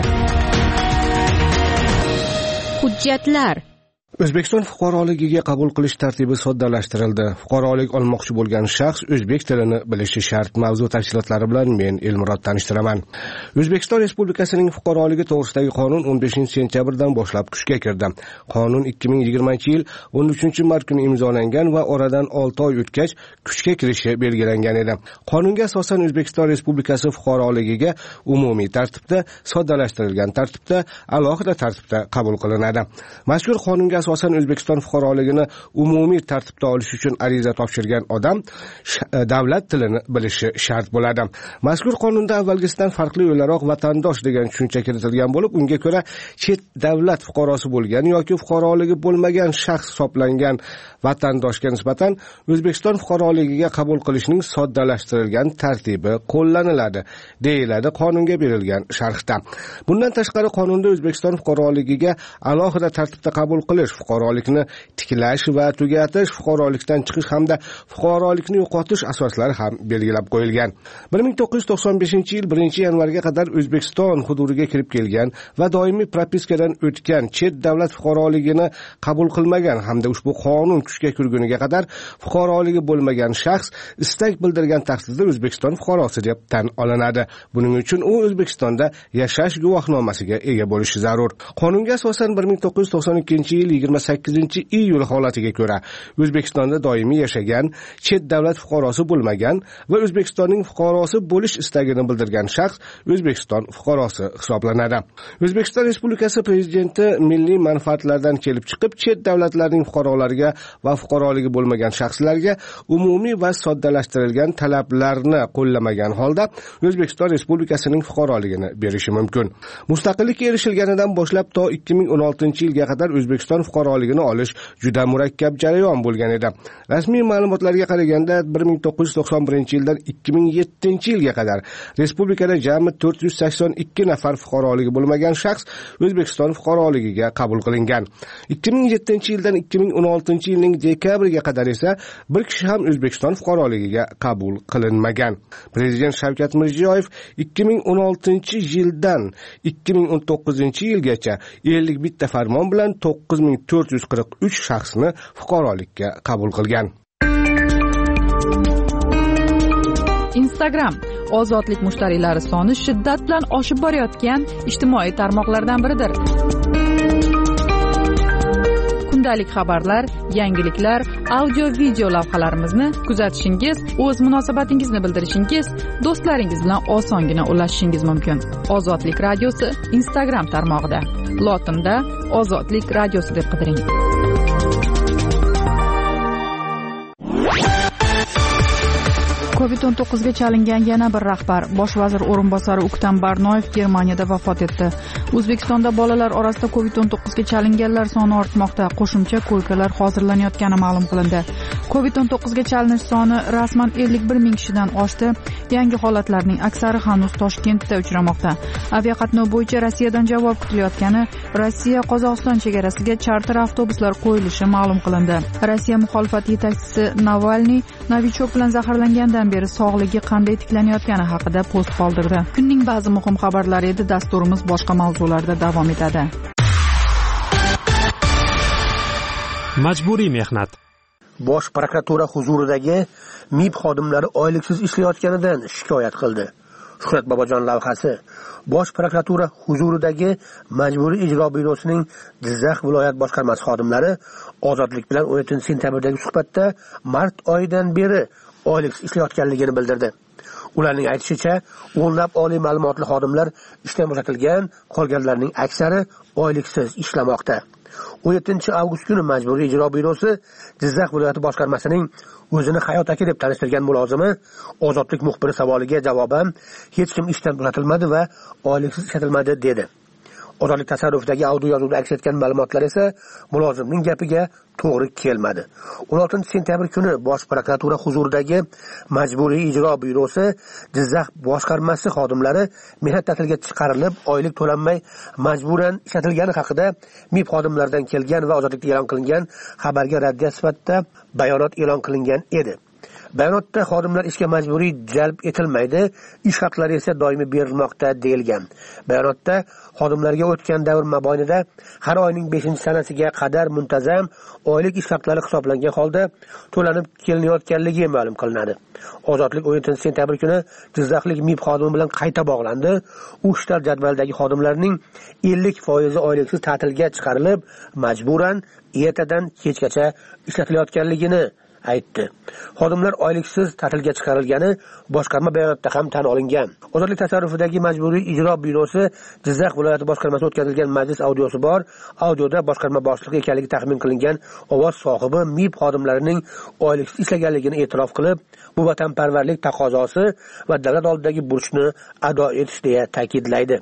Hujjatlar. O'zbekiston fuqaroligiga qabul qilish tartibi soddalashtirildi. Fuqarolik olmoqchi bo'lgan shaxs o'zbek tilini bilishi shart. Mavzu tafsilotlari bilan men Elmurod tanishtiraman. O'zbekiston Respublikasining fuqaroligi to'g'risidagi qonun o'n beshinchi sentyabrdan boshlab kuchga kirdi. Qonun ikki ming yigirmanchi yil o'n uchinchi mart kuni imzolangan va oradan olti oy o'tgach kuchga kirishi belgilangan edi. Qonunga asosan O'zbekiston Respublikasi fuqaroligiga umumiy tartibda, soddalashtirilgan tartibda, alohida tartibda qabul qilinadi. Mazkur qonunga asosan O'zbekiston fuqaroligini umumiy tartibda olish uchun ariza topshirgan odam davlat tilini bilishi shart bo'ladi. Mazkur qonunda avvalgisidan farqli o'laroq vatandosh degan tushuncha kiritilgan bo'lib, unga ko'ra chet davlat fuqarosi bo'lgan yoki fuqaroligi bo'lmagan shaxs hisoblangan vatandoshga nisbatan O'zbekiston fuqaroligiga qabul qilishning soddalashtirilgan tartibi qo'llaniladi, deyiladi qonunga berilgan sharhda. Bundan tashqari qonunda O'zbekiston fuqaroligiga alohida tartibda qabul qilish, fuqarolikni tiklash va tugatish, fuqarolikdan chiqish hamda fuqarolikni yo'qotish asoslari ham belgilab qo'yilgan. bir ming to'qqiz yuz to'qson beshinchi yil birinchi yanvarga qadar O'zbekiston hududiga kirib kelgan va doimiy propiskadan o'tgan chet davlat fuqaroligini qabul qilmagan hamda ushbu qonun kuchga kirguniga qadar fuqaroligi bo'lmagan shaxs istak bildirgan taqdirda O'zbekiston fuqarosi deb tan olinadi. Buning uchun u O'zbekistonda yashash guvohnomasiga ega bo'lishi zarur. Qonunga asosan bir ming to'qqiz yuz to'qson ikkinchi yil yigirma sakkizinchi iyul holatiga ko'ra O'zbekistonda doimiy yashagan, chet davlat fuqarosi bo'lmagan va O'zbekistonning fuqarosi bo'lish istagini bildirgan shaxs O'zbekiston fuqarosi hisoblanadi. O'zbekiston Respublikasi Prezidenti milliy manfaatlardan kelib chiqib, chet davlatlarning fuqarolariga va fuqaroligi bo'lmagan shaxslarga umumiy va soddalashtirilgan talablarni qo'llamagan holda O'zbekiston Respublikasining fuqaroligini berishi mumkin. Mustaqillikka erishilganidan boshlab to ikki ming o'n oltinchi yilga qadar O'zbekiston fuqaroligini olish juda murakkab jarayon bo'lgan edi. Rasmiy ma'lumotlarga qaraganda bir ming to'qqiz yuz to'qson birinchi yildan ikki ming yettinchi yilga qadar respublikada jami to'rt yuz sakson ikki nafar fuqaroligi bo'lmagan shaxs O'zbekiston fuqaroligiga qabul qilingan. ikki ming yettinchi yildan ikki ming o'n oltinchi yilning dekabriga qadar esa bir kishi ham O'zbekiston fuqaroligiga qabul qilinmagan. Prezident Shavkat Mirziyoyev ikki ming o'n oltinchi yildan ikki ming o'n to'qqizinchi yilgacha ellik bitta farmon bilan to'qqiz ming to'rt yuz qirq uch shaxsni fuqarolikka qabul qilgan. Instagram ozodlik mushtariylari soni shiddat bilan oshib borayotgan ijtimoiy tarmoqlardan biridir. Kundalik xabarlar, yangiliklar, audio-video lavhalarimizni kuzatishingiz, o'z munosabatingizni bildirishingiz, do'stlaringiz bilan osongina ulashishingiz mumkin. Ozodlik radiosi Instagram tarmog'ida. Lotinda Ozodlik radiosi deb qidiring. covid o'n to'qqiz ga chalingan yana bir rahbar, bosh vazir o'rinbosari O'ktam Barnoyev Germaniyada vafot etdi. O'zbekistonda bolalar orasida covid o'n to'qqiz ga chalinganlar soni ortmoqda. Qo'shimcha ko'ykalar hozirlanayotgani ma'lum qilindi. covid o'n to'qqiz ga chalinish soni rasman ellik bir ming kishidan oshdi. Yangi holatlarning aksari hanuz Toshkentda uchramoqda. Aviaqatnov bo'yicha Rossiyadan javob kutilayotgani, Rossiya Qozog'iston chegarasiga charter avtobuslar qo'yilishi ma'lum qilindi. Rossiya muxolifat yetakchisi Navalniy Novichok bilan zaharlangandan beri sog'ligi qanday tiklanayotgani haqida post qoldirdi. Kunning ba'zi muhim xabarlari edi, dasturimiz boshqa mavzularda davom etadi. Majburiy mehnat. Bosh prokuratura huzuridagi M I B xodimlari oyliksiz ishlayotganidan shikoyat qildi. Shuhrat Bobojon lavhasi. Bosh prokuratura huzuridagi Majburiy ijro byurosining Jizzax viloyat boshqarmasi xodimlari Ozodlik bilan o'n yettinchi sentyabrdagi suhbatda mart oyidan beri oyliksiz ishlayotganligini bildirdi. Ularning aytishicha, o'nlab oliy ma'lumotli xodimlar ishdan bo'shatilgan, qolganlarning aksari oyliksiz ishlamoqda. o'n yettinchi avgust kuni Majburiy ijro byurosi Jizzax viloyati boshqarmasining o'zini hayot aka deb tanishtirgan mulozimi Ozodlik muxbiri savoliga javoban hech kim ishdan bo'shatilmadi va oyliksiz ishlatilmadi dedi. Ozodlik tasarrufidagi audio yozuvda aks etgan ma'lumotlar esa mulozimning gapiga to'g'ri kelmadi. o'n oltinchi sentyabr kuni Bosh prokuratura huzuridagi Majburiy ijro byurosi Jizzax boshqarmasi xodimlari mehnat ta'tiliga chiqarilib, oylik to'lanmay majburan ishlatilgani haqida M I B xodimlaridan kelgan va Ozodlikda e'lon qilingan xabarga raddiya sifatida bayonot e'lon qilingan edi. Bayonotda xodimlar ishga majburiy jalb etilmaydi, ish haqlari esa doimiy berilmoqda deyilgan. Bayonotda xodimlarga o'tgan davr mobaynida har oyning beshinchi sanasiga qadar muntazam oylik ish haqlari hisoblangan holda to'lanib kelinayotganligi ma'lum qilinadi. Ozodlik o'n yettinchi sentyabr kuni Jizzaxlik M I B xodimi bilan qayta bog'landi. U shtat jadvaldagi xodimlarning ellik foizi oyliksiz ta'tilga chiqarilib, majburan ertadan kechgacha ishlatilayotganligini aytdi. Xodimlar oyliksiz ta'tilga chiqarilgani boshqarma bayonotida ham tan olingan. Ozodlik tasarrufidagi Majburiy ijro byurosi Jizzax viloyati boshqarmasi o'tkazilgan majlis audiosi bor. Audioda boshqarma boshlig'i ekanligi taxmin qilingan ovoz sohibi M I B xodimlarining oyliksiz ishlaganligini e'tirof qilib, bu vatanparvarlik taqozosi va davlat oldidagi burchni ado etish deya ta'kidlaydi.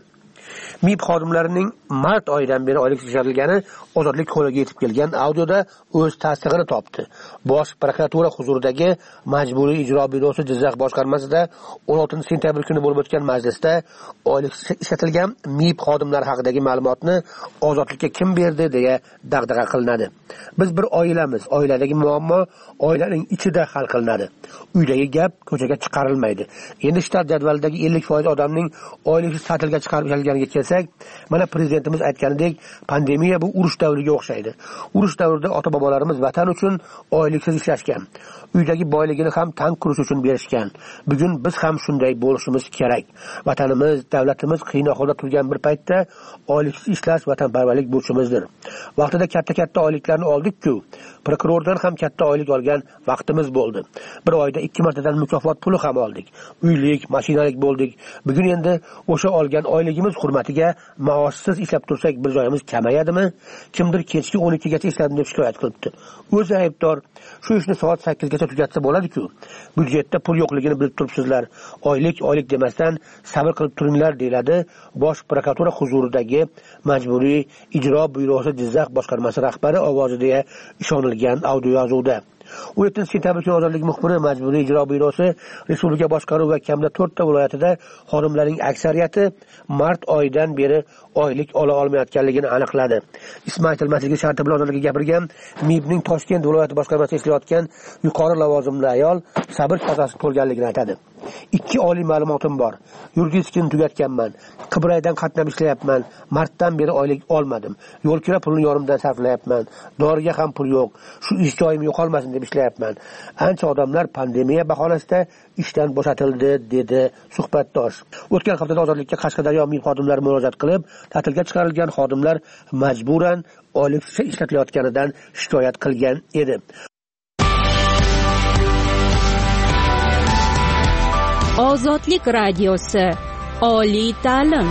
M I B xodimlarining mart oyidan beri oylik ishlatilgani Ozodlik qo'liga yetib kelgan audioda o'z tasdig'ini topdi. Bosh prokuratura huzuridagi Majburiy ijro byurosi Jizzax boshqarmasida o'n oltinchi sentyabr kuni bo'lib o'tgan majlisda oylik ishlatilgan M I B xodimlari haqidagi ma'lumotni Ozodlikka kim berdi deya dag'dag'a qilinadi. Biz bir oilamiz, oiladagi muammo oilaning ichida hal qilinadi. Uydagi gap ko'chaga chiqarilmaydi. Endi shtat jadvalidagi ellik foiz odamning oyliksiz ta'tilga chiqarib bo'lganiga kelsak, mana prezidentimiz aytganidek, pandemiya bu urush davriga o'xshaydi. Urush davrida ota-bobolarimiz vatan uchun oyliksiz ishlashgan. Uydagi boyligini ham tank qurish uchun berishgan. Bugun biz ham shunday bo'lishimiz kerak. Vatanimiz, davlatimiz qiyin ahvolda turgan bir paytda oyliksiz ishlash vatanparvarlik burchimizdir. Vaqtida katta-katta oyliklarni oldik-ku, prokurordan ham katta oylik olgan vaqtimiz bo'ldi. Bir oyda ikki martadan mukofot puli ham oldik. Uylik, mashinalik bo'ldik. Bugun endi o'sha olgan oyligimiz hurmatiga maoshsiz ishlab tursak bir joyimiz kamayadimi? Kimdir kechki o'n ikkigacha ishladim deb shikoyat qilibdi. O'zi aybdor. Shu ishni soat sakkizgacha tugatsa bo'ladi-ku. Byudjetda pul yo'qligini bilib turibsizlar. Oylik, oylik demasdan sabr qilib turinglar deyiladi Bosh prokuratura huzuridagi Majburiy ijro byurosi Jizzax boshqarmasi rahbari ovozida ishonilgan audio yozuvda. o'n yettinchi sentyabr kuni ozodlik muxbiri Majburiy ijro byurosi respublika boshqaruvi va kamida to'rtta viloyatida xodimlarning aksariyati mart oyidan beri oylik ola olmayotganligini aniqladi. Ismi aytilmasligi sharti bilan ozodlikka gapirgan M I Bning Toshkent viloyati boshqarmasida ishlayotgan yuqori lavozimli ayol sabr chorasi ko'rganligini aytadi. Ikki oliy ma'lumotim bor. Yuridik tugatganman. Qibraydan qatnab ishlayapman. Martdan beri oylik olmadim. Yo'l kira pulini yorimdan sarflayapman. Doriga ham pul yo'q. Shu ish joyim yo'qolmasin deb ishlayapman. Ancha odamlar pandemiya bahonasida ishdan bo'shatildi, dedi suhbatdosh. O'tgan haftada ozodlikka Qashqadaryo M I B xodimlari murojaat qilib, ta'tilga chiqarilgan xodimlar majburan oyliksiz ishlatilayotganidan shikoyat qilgan edi. Ozodlik radiosi. Oliy ta'lim.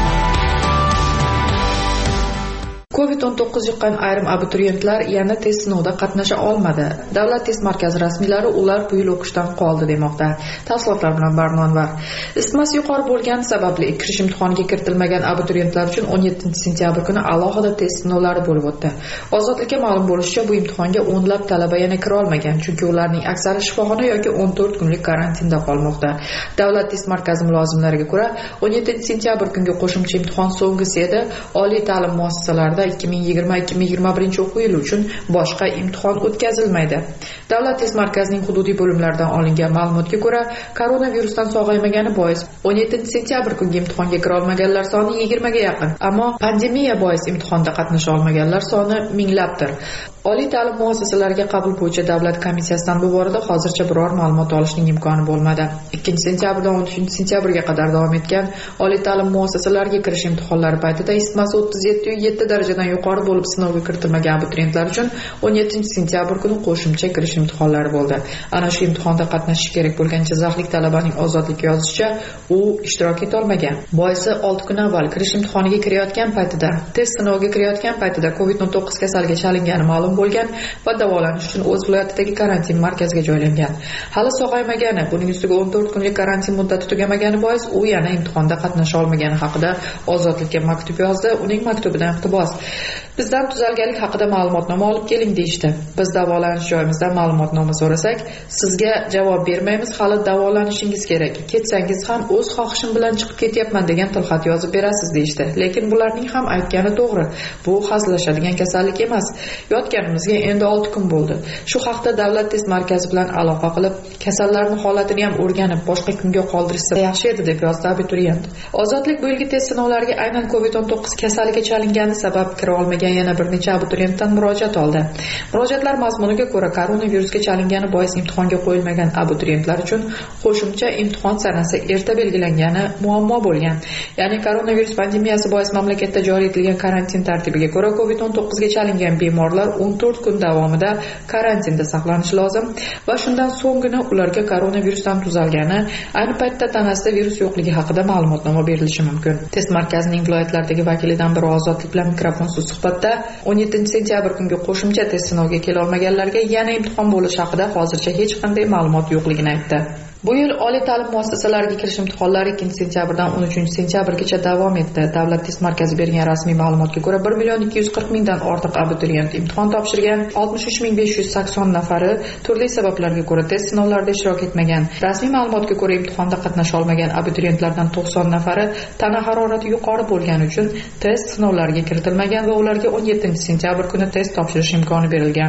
covid o'n to'qqiz yuqqan ayrim abituriyentlar yana test sinovida qatnasha olmadi. Davlat test markazi rasmiylari ular bu yil o'qishdan qoldi demoqda. Tafsilotlar bilan Barnonvar. Isitmasi yuqori bo'lgani sababli kirish imtihoniga kiritilmagan abituriyentlar uchun o'n yettinchi sentyabr kuni alohida test sinovlari bo'lib o'tdi. Ozodlikka ma'lum bo'lishicha, bu imtihonga o'nlab talaba yana kira olmagan, chunki ularning aksari shifoxona yoki o'n to'rt kunlik karantinda qolmoqda. Davlat test markazi mulozimlariga ko'ra, o'n yettinchi sentyabr kungi qo'shimcha imtihon so'nggisi edi. Oliy ta'lim muassasalarida ikki ming yigirma ikki ming yigirma birinchi o'quv yili uchun boshqa imtihon o'tkazilmaydi. Davlat test markazining hududiy bo'limlaridan olingan ma'lumotga ko'ra, koronavirusdan sog'aymagani bois o'n yettinchi sentyabr kungi imtihonga kira olmaganlar soni yigirmaga yaqin. Ammo pandemiya bois imtihonda qatnasha olmaganlar soni minglabdir. Oliy ta'lim muassasalariga qabul bo'yicha davlat komissiyasidan bu borada hozircha biror ma'lumot olishning imkoni bo'lmadi. ikkinchi sentyabrdan o'n uchinchi sentyabrga qadar davom etgan oliy ta'lim muassasalariga kirish imtihonlari paytida isitmasi o'ttiz yetti nuqta yetti darajadan yuqori bo'lib sinovga kiritilmagan abituriyentlar uchun o'n yettinchi sentyabr kuni qo'shimcha kirish imtihonlari bo'ldi. Ana shu imtihonda qatnashish kerak bo'lgan jizzaxlik talabaning ozodlikka yozishicha, u ishtirok eta olmagan. Boisi olti kun avval kirish imtihoniga kirayotgan paytida, test sinoviga kirayotgan paytida covid o'n to'qqiz kasaliga chalingani ma'lum bo'lgan va davolanish uchun o'z viloyatidagi karantin markaziga joylangan. Hali sog'aymagani, buning ustiga o'n to'rt kunlik karantin muddati tugamagani bois u yana imtihonda qatnasha olmagani haqida ozodlikka maktub yozdi. Uning maktubidan iqtibos: bizdan tuzalganlik haqida ma'lumotnoma olib keling deyishdi. Biz davolanish joyimizdan ma'lumotnoma so'rasak, sizga javob bermaymiz, hali davolanishingiz kerak. Ketsangiz ham o'z xohishim bilan chiqib ketyapman degan tilxat yozib berasiz deyishdi. Lekin bularning ham aytgani to'g'ri. Bu hazillashadigan kasallik emas. Yotganimizga endi olti kun bo'ldi. Shu haqda davlat test markazi bilan aloqa qilib, kasallarning holatini ham o'rganib, boshqa kunga qoldirishsa yaxshi edi deb yozdi abituriyent. Ozodlik bu yilgi test sinovlariga aynan covid o'n to'qqiz kasaliga chalingani sabab kira olmagan yana bir necha abituriyentdan murojaat oldi. Murojaatlar mazmuniga ko'ra, koronavirusga chalingani bois imtihonga qo'yilmagan abituriyentlar uchun qo'shimcha imtihon sanasi erta belgilangani muammo bo'lgan. Ya'ni koronavirus pandemiyasi bois mamlakatda joriy etilgan karantin tartibiga ko'ra covid o'n to'qqiz ga chalingan bemorlar o'n to'rt kun davomida karantinda saqlanishi lozim va shundan so'nggina ularga koronavirusdan tuzalgani, ayni paytda tanasida virus yo'qligi haqida ma'lumotnoma berilishi mumkin. Test markazining viloyatlardagi vakilidan biri ozodlik bilan mikrofonsiz suhbatda o'n yettinchi sentyabr kungi qo'shimcha test sinoviga kela olmaganlarga yana imtihon bo'lishi haqida hozircha hech qanday ma'lumot yo'qligini aytdi. Bu yil oliy ta'lim muassasalariga kirish imtihonlari ikkinchi sentyabrdan o'n uchinchi sentyabrgacha davom etdi. Davlat test markazi bergan rasmiy ma'lumotga ko'ra, bir million ikki yuz qirq mingdan ortiq abituriyent imtihon topshirgan. oltmish uch ming besh yuz sakson nafari turli sabablarga ko'ra test sinovlarida ishtirok etmagan. Rasmiy ma'lumotga ko'ra, imtihonda qatnasha olmagan abituriyentlardan to'qson nafari tana harorati yuqori bo'lgani uchun test sinovlariga kiritilmagan va ularga o'n yettinchi sentyabr kuni test topshirish imkoni berilgan.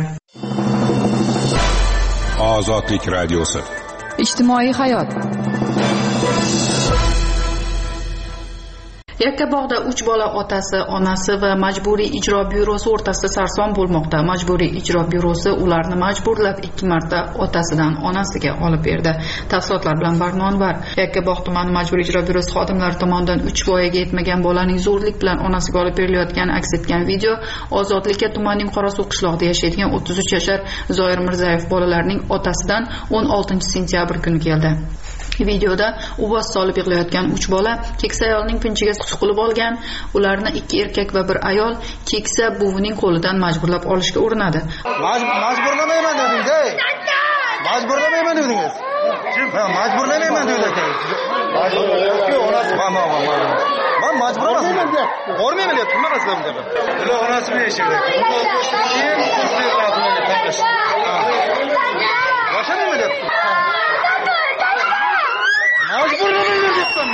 Ozodlik radiosi. Ijtimoiy hayot. Yakkabog'da uch bola otasi, onasi va majburiy ijro byurosi o'rtasida sarson bo'lmoqda. Majburiy ijro byurosi ularni majburlab ikki marta otasidan onasiga olib berdi. Tafsilotlar bilan Barnonvar. Yakkabog' tumani majburiy ijro byurosi xodimlari tomonidan uch voyaga yetmagan bolaning zo'rlik bilan onasiga olib berilayotgani aks etgan video Ozodlikka tumanining Qorasuv qishlog'ida yashaydigan o'ttiz uch yashar Zoir Mirzayev bolalarning otasidan o'n oltinchi sentyabr kuni keldi. Videoda uvos solib yig'layotgan uch bola keksa ayolning pinchiga suqilib olgan. Ularni ikki erkak va bir ayol keksa buvining qo'lidan majburlab olishga urinadi. Majburlamayman dedingiz-ey. Majburlamayman dedingiz. Majburlamayman dedingiz. Majburlamayman. Onasi mama mama. Men majbur emasman. Bormayman deb turmasam deb. Bular onasi bilan yashaydi. Keyin boshlanmaydi deb. Majburlamayman debman.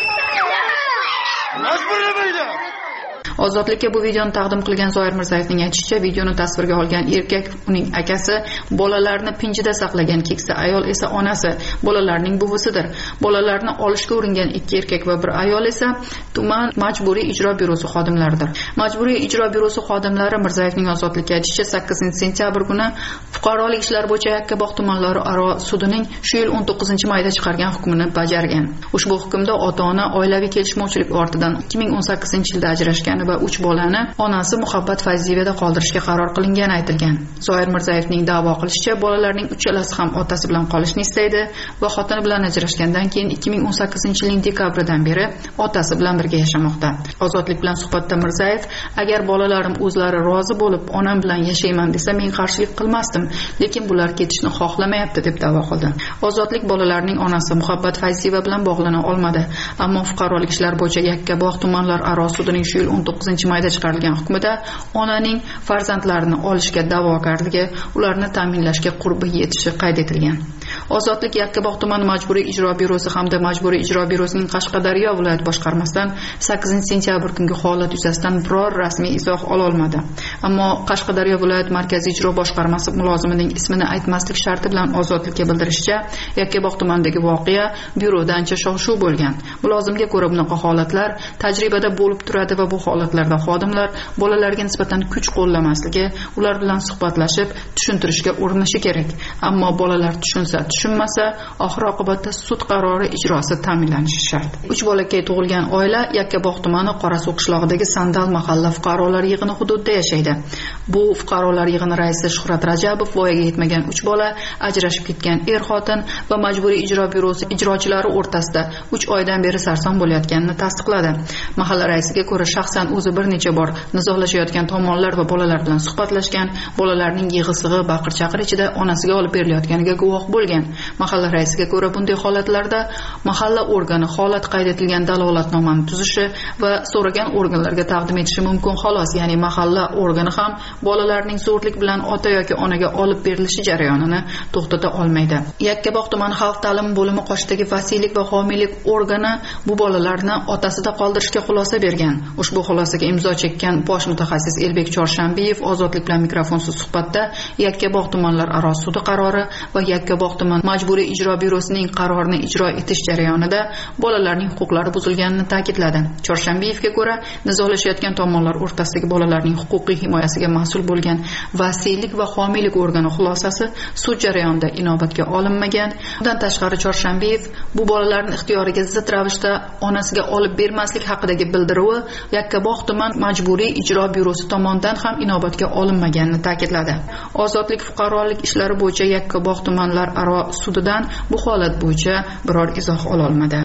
Majburlamayman. Ozodlikka bu videoni taqdim qilgan Zoir Mirzayevning aytishicha, videoni tasvirga olgan erkak uning akasi, bolalarni pinjida saqlagan keksa ayol esa onasi, bolalarning buvisidir. Bolalarni olishga uringan ikki erkak va bir ayol esa tuman majburiy ijro byurosi xodimlaridir. Majburiy ijro byurosi xodimlari Mirzayevning Ozodlikka aytishicha, sakkizinchi sentyabr kuni fuqarolik ishlari bo'yicha Yakkabog' tumanlari aro sudining shu yil o'n to'qqizinchi mayda chiqargan hukmini bajargan. Ushbu hukmda ota-ona oilaviy kelishmovchilik ortidan ikki ming o'n sakkizinchi yilda ajrashgan va uch bolani onasi Muhabbat Fayziyevada qoldirishga qaror qilingani aytilgan. Zoir Mirzayevning da'vo qilishicha, bolalarning uchalasi ham otasi bilan qolishni istaydi va xotini bilan ajrashgandan keyin ikki ming o'n sakkizinchi yilning dekabridan beri otasi bilan birga yashamoqda. Ozodlik bilan suhbatda Mirzayev, agar bolalarim o'zlari rozi bo'lib onam bilan yashayman desa, men qarshilik qilmasdim, lekin bular ketishni xohlamayapti deb da'vo qildi. Ozodlik bolalarning onasi Muhabbat Fayziyeva bilan bog'lana olmadi, ammo fuqarolik ishlar bo'yicha Yakkabog' tumanlar aro sudining shu yil o'n to'qqizinchi mayda chiqarilgan hukmida onaning farzandlarini olishga da'vogarligi, ularni ta'minlashga qurbi yetishi qayd etilgan. Ozodlik Yakkabog' tumani majburiy ijro byurosi hamda majburiy ijro byurosining Qashqadaryo viloyat boshqarmasidan sakkizinchi sentyabr kungi holat yuzasidan biror rasmiy izoh ola olmadi. Ammo Qashqadaryo viloyat markaziy ijro boshqarmasi mulozimining ismini aytmaslik sharti bilan Ozodlikka bildirishicha, Yakkabog' tumanidagi voqea byuroda ancha shov-shuv bo'lgan. Mulozimga ko'ra, bunaqa holatlar tajribada bo'lib turadi va bu holatlarda xodimlar bolalarga nisbatan kuch qo'llamasligi, ular bilan suhbatlashib, tushuntirishga urinishi kerak. Ammo bolalar tushunsa, tushunmasa, oxir-oqibatda sud qarori ijrosi ta'minlanishi shart. uch bolakay tug'ilgan oila Yakkabog' tumani Qorasuv qishlog'idagi Sandal mahalla fuqarolar yig'ini hududida yashaydi. Bu fuqarolar yig'ini raisi Shuhrat Rajabov voyaga yetmagan uch bola, ajrashib ketgan er-xotin va majburiy ijro byurosi ijrochilari o'rtasida uch oydan beri sarson bo'layotganini tasdiqladi. Mahalla raisiga ko'ra, shaxsan o'zi bir necha bor nizolashayotgan tomonlar va bolalar bilan suhbatlashgan, bolalarning yig'i-sig'i, baqir-chaqir ichida onasiga olib berilayotganiga guvoh bo'lgan. Mahalla raisiga ko'ra, bunday holatlarda mahalla organi holat qayd etilgan dalolatnomani tuzishi va so'ragan organlarga taqdim etishi mumkin xolos. Ya'ni mahalla organi ham bolalarning zo'rlik bilan ota yoki onaga olib berilishi jarayonini to'xtata olmaydi. Yakkabog' tumani xalq ta'limi bo'limi qoshidagi vasiylik va homiylik organi bu bolalarni otasida qoldirishga xulosa bergan. Ushbu xulosaga imzo chekkan bosh mutaxassis Elbek Chorshambiyev Ozodlik bilan mikrofonsiz suhbatda Yakkabog' tumanlar aro sudi qarori va Yakkabog' tuman majburiy ijro byurosining qarorini ijro etish jarayonida bolalarning huquqlari buzilganini ta'kidladi. Chorshambiyevga ko'ra, nizolashayotgan tomonlar o'rtasidagi bolalarning huquqiy himoyasiga mas'ul bo'lgan vasiylik va homiylik organi xulosasi sud jarayonida inobatga olinmagan. Bundan tashqari Chorshambiyev bu bolalarning ixtiyoriga zid ravishda onasiga olib bermaslik haqidagi bildiruvi Yakkabog' tuman majburiy ijro byurosi tomonidan ham inobatga olinmaganini ta'kidladi. Ozodlik fuqarolik ishlari bo'yicha Yakkabog' tumanlar aro sudidan bu holat bo'yicha biror izoh ola olmadi.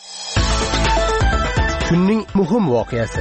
Kunning muhim voqeasi.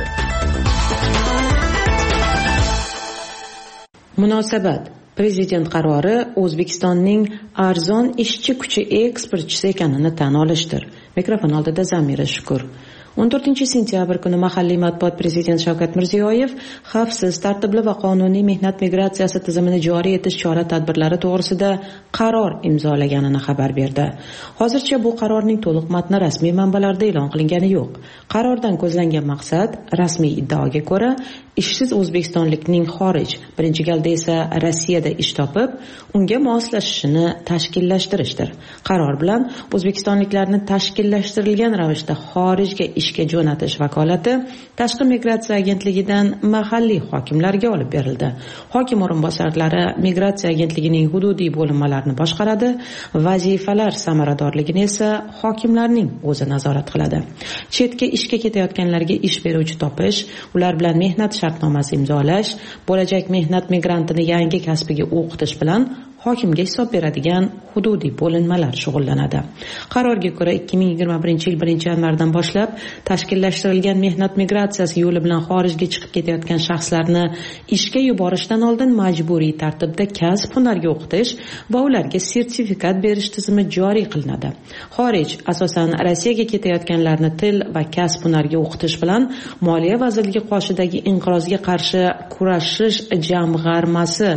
Munosabat. Prezident qarori O'zbekistonning arzon ishchi kuchi eksportchisi ekanini tan olishdir. Mikrofon oldida Zamira Shukur. o'n to'rtinchi sentyabr kuni mahalliy matbuot prezident Shavkat Mirziyoyev xavfsiz, tartibli va qonuniy mehnat migratsiyasi tizimini joriy etish chora-tadbirlari to'g'risida qaror imzolaganini xabar berdi. Hozircha bu qarorning to'liq matni rasmiy manbalarda e'lon qilingani yo'q. Qarordan ko'zlangan maqsad, rasmiy iddaoga ko'ra, ishsiz o'zbekistonlikning xorij, birinchi galda esa Rossiyada ish topib, unga moslashishini tashkillashtirishdir. Qaror bilan o'zbekistonliklarni tashkillashtirilgan ravishda xorijga ishga jo'natish vakolati Tashqi migratsiya agentligidan mahalliy hokimlarga olib berildi. Hokim o'rinbosarlari migratsiya agentligining hududiy bo'linmalarini boshqaradi, vazifalar samaradorligini esa hokimlarning o'zi nazorat qiladi. Chetga ishga ketayotganlarga ish beruvchi topish, ular bilan mehnat shartnomasi imzolash, bo'lajak mehnat migrantini yangi kasbiga o'qitish bilan hokimga hisob beradigan hududiy bo'linmalar shug'ullanadi. Qarorga ko'ra ikki ming yigirma birinchi yil birinchi yanvardan boshlab tashkillashtirilgan mehnat migratsiyasi yo'li bilan xorijga chiqib ketayotgan shaxslarni ishga yuborishdan oldin majburiy tartibda kasb hunarga o'qitish va ularga sertifikat berish tizimi joriy qilinadi. Xorij, asosan Rossiyaga ketayotganlarni til va kasb hunarga o'qitish bilan Moliya vazirligi qoshidagi inqirozga qarshi kurashish jamg'armasi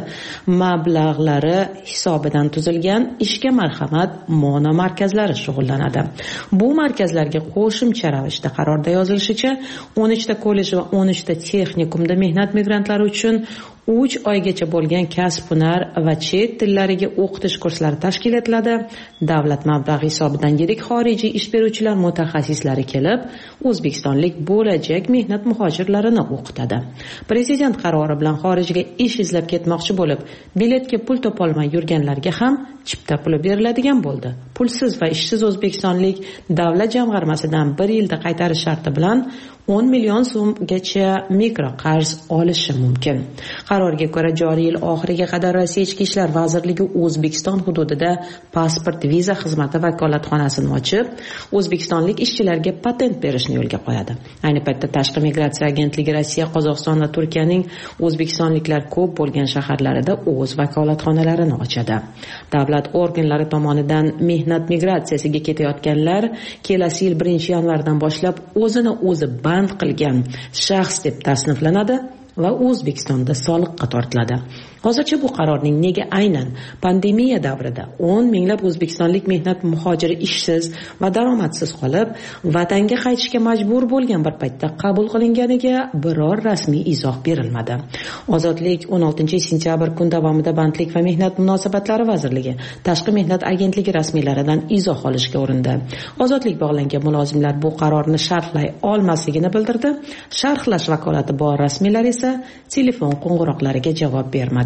mablag'lari hisobidan tuzilgan ishga marhamat mono markazlari shug'ullanadi. Bu markazlarga qo'shimcha ravishda qarorda yozilishicha o'n uchta kollej va o'n uchta texnikumda mehnat migrantlari uchun uch oygacha bo'lgan kasb hunar va chet tillariga o'qitish kurslari tashkil etiladi. Davlat mablag'i hisobidan yirik xorijiy ish beruvchilar mutaxassislari kelib, o'zbekistonlik bo'lajak mehnat muhojirlarini o'qitadi. Prezident qarori bilan xorijga ish izlab ketmoqchi bo'lib, biletga pul topolmay yurganlarga ham chipta puli beriladigan bo'ldi. Pulsiz va ishsiz o'zbekistonlik davlat jamg'armasidan bir yilda qaytarish sharti bilan o'n million so'mgacha mikro qarz olishi mumkin. Qarorga ko'ra joriy yil oxiriga qadar Rossiya Ichki ishlar vazirligi O'zbekiston hududida pasport viza xizmati vakolatxonasini ochib, o'zbekistonlik ishchilarga patent berishni yo'lga qo'yadi. Ayni paytda Tashqi migratsiya agentligi Rossiya, Qozog'iston va Turkiyaning o'zbekistonliklar ko'p bo'lgan shaharlarida o'z vakolatxonalarini ochadi. Davlat organlari tomonidan mehnat migratsiyasiga ketayotganlar kelasi yil birinchi yanvardan boshlab o'zini o'zi band qilgan shaxs deb tasniflanadi va O'zbekistonda soliqqa tortiladi. Hozircha bu qarorning nega aynan pandemiya davrida o'n minglab o'zbekistonlik mehnat muhojiri ishsiz va daromadsiz qolib, vatanga qaytishga majbur bo'lgan bir paytda qabul qilinganiga biror rasmiy izoh berilmadi. Ozodlik o'n oltinchi sentyabr kun davomida Bandlik va mehnat munosabatlari vazirligi Tashqi mehnat agentligi rasmiylaridan izoh olishga urindi. Ozodlik bog'langan mulozimlar bu qarorni sharhlay olmasligini bildirdi. Sharhlash vakolati bor rasmiylar esa telefon qo'ng'iroqlariga javob bermadi.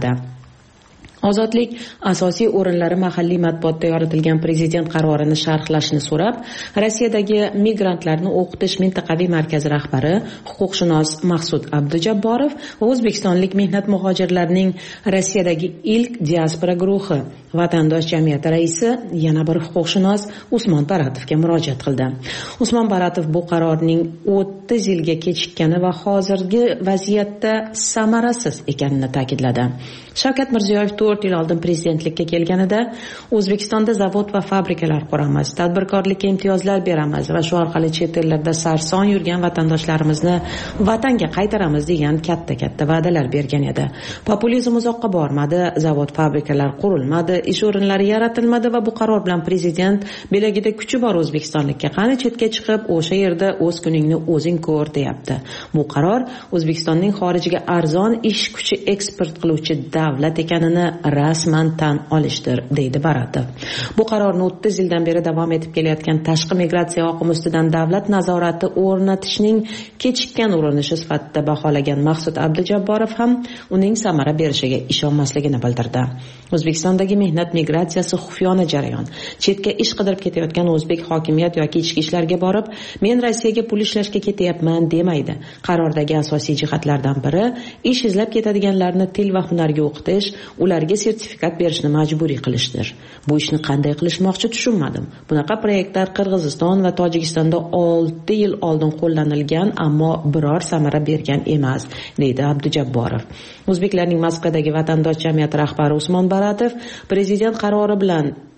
Ozodlik asosiy o'rinlari mahalliy matbuotda yoritilgan prezident qarorini sharhlashni so'rab, Rossiyadagi migrantlarni o'qitish mintaqaviy markazi rahbari, huquqshunos Maqsud Abdujabborov va o'zbekistonlik mehnat muhojirlarining Rossiyadagi ilk diaspora guruhi vatandosh jamiyati raisi, yana bir huquqshunos Usmon Baratovga murojaat qildi. Usmon Baratov bu qarorning o'ttiz yilga kechikkani va hozirgi vaziyatda samarasiz ekanini ta'kidladi. Shavkat Mirziyoyev to'rt yil oldin prezidentlikka kelganida O'zbekistonda zavod va fabrikalar quramiz, tadbirkorlikka imtiyozlar beramiz va shu orqali chet ellarda sarson yurgan vatandoshlarimizni vatanga qaytaramiz degan katta-katta va'dalar bergan edi. Populizm uzoqqa bormadi, zavod fabrikalar qurilmadi, ish o'rinlari yaratilmadi va bu qaror bilan prezident belagida kuchi bor O'zbekistonlikka qani chetga chiqib, o'sha yerda o'z kuningni o'zing ko'r deyapti. Bu qaror O'zbekistonning xorijga arzon ish kuchi eksport qiluvchi davlat ekanini rasman tan olishdir, deydi Baratov. Bu qarorni o'ttiz yildan beri davom etib kelayotgan tashqi migratsiya oqimi ustidan davlat nazorati o'rnatishning kechikkan urinishi sifatida baholagan Maqsud Abdujabborov ham uning samara berishiga ishonmasligini bildirdi. O'zbekistondagi mehnat migratsiyasi xufiyona jarayon. Chetga ish qidirib ketayotgan o'zbek hokimiyat yoki ichki ishlarga borib, men Rossiyaga pul ishlashga ketyapman demaydi. Qarordagi asosiy jihatlardan biri ish izlab ketadiganlarni til va hunarga o'qitish, ularga sertifikat berishni majburiy qilishdir. Bu ishni qanday qilishmoqchi tushunmadim. Bunaqa proyektlar Qirg'iziston va Tojikistonda olti yil oldin qo'llanilgan, ammo biror samara bergan emas, deydi Abdujabborov. O'zbeklarning Moskvadagi vatandosh jamiyati rahbari Usmon Baratov prezident qarori bilan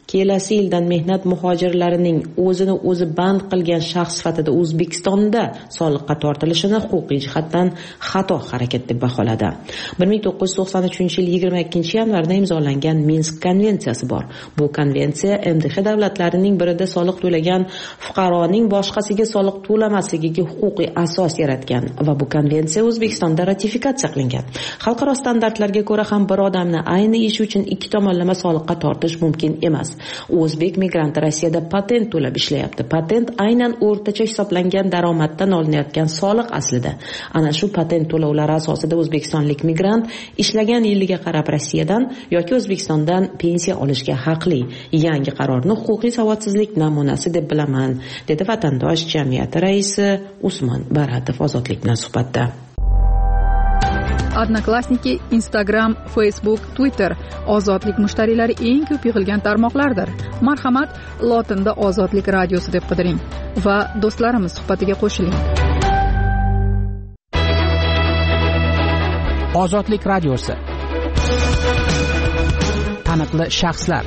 kelasi yildan mehnat muhojirlarining o'zini o'zi band qilgan shaxs sifatida O'zbekistonda soliqqa tortilishini huquqiy jihatdan xato harakat deb baholadi. bir ming to'qqiz yuz to'qson uchinchi yil yigirma ikkinchi yanvarda imzolangan Minsk konvensiyasi bor. Bu konvensiya M D H davlatlarining birida soliq to'lagan fuqaroning boshqasiga soliq to'lamasligiga huquqiy asos yaratgan va bu konvensiya O'zbekistonda ratifikatsiya qilingan. Xalqaro standartlarga ko'ra ham bir odamni ayni ish uchun ikki tomonlama soliqqa tortish mumkin emas. O'zbek migranti Rossiyada patent to'lab ishlayapti. Patent aynan o'rtacha hisoblangan daromaddan olinayotgan soliq aslida. Ana shu patent to'lovlari asosida o'zbekistonlik migrant ishlagan yiliga qarab Rossiyadan yoki O'zbekistondan pensiya olishga haqli. Yangi qarorni huquqiy savodsizlik namunasi deb bilaman, dedi vatandosh jamiyati raisi Usmon Baratov Ozodlik bilan suhbatda. Odnoklassniki, Instagram, Facebook, Twitter ozodlik mushtariylari eng ko'p yig'ilgan tarmoqlardir. Marhamat, lotinda Ozodlik radiosi deb qidiring va do'stlarimiz suhbatiga qo'shiling. Ozodlik radiosi. Taniqli shaxslar.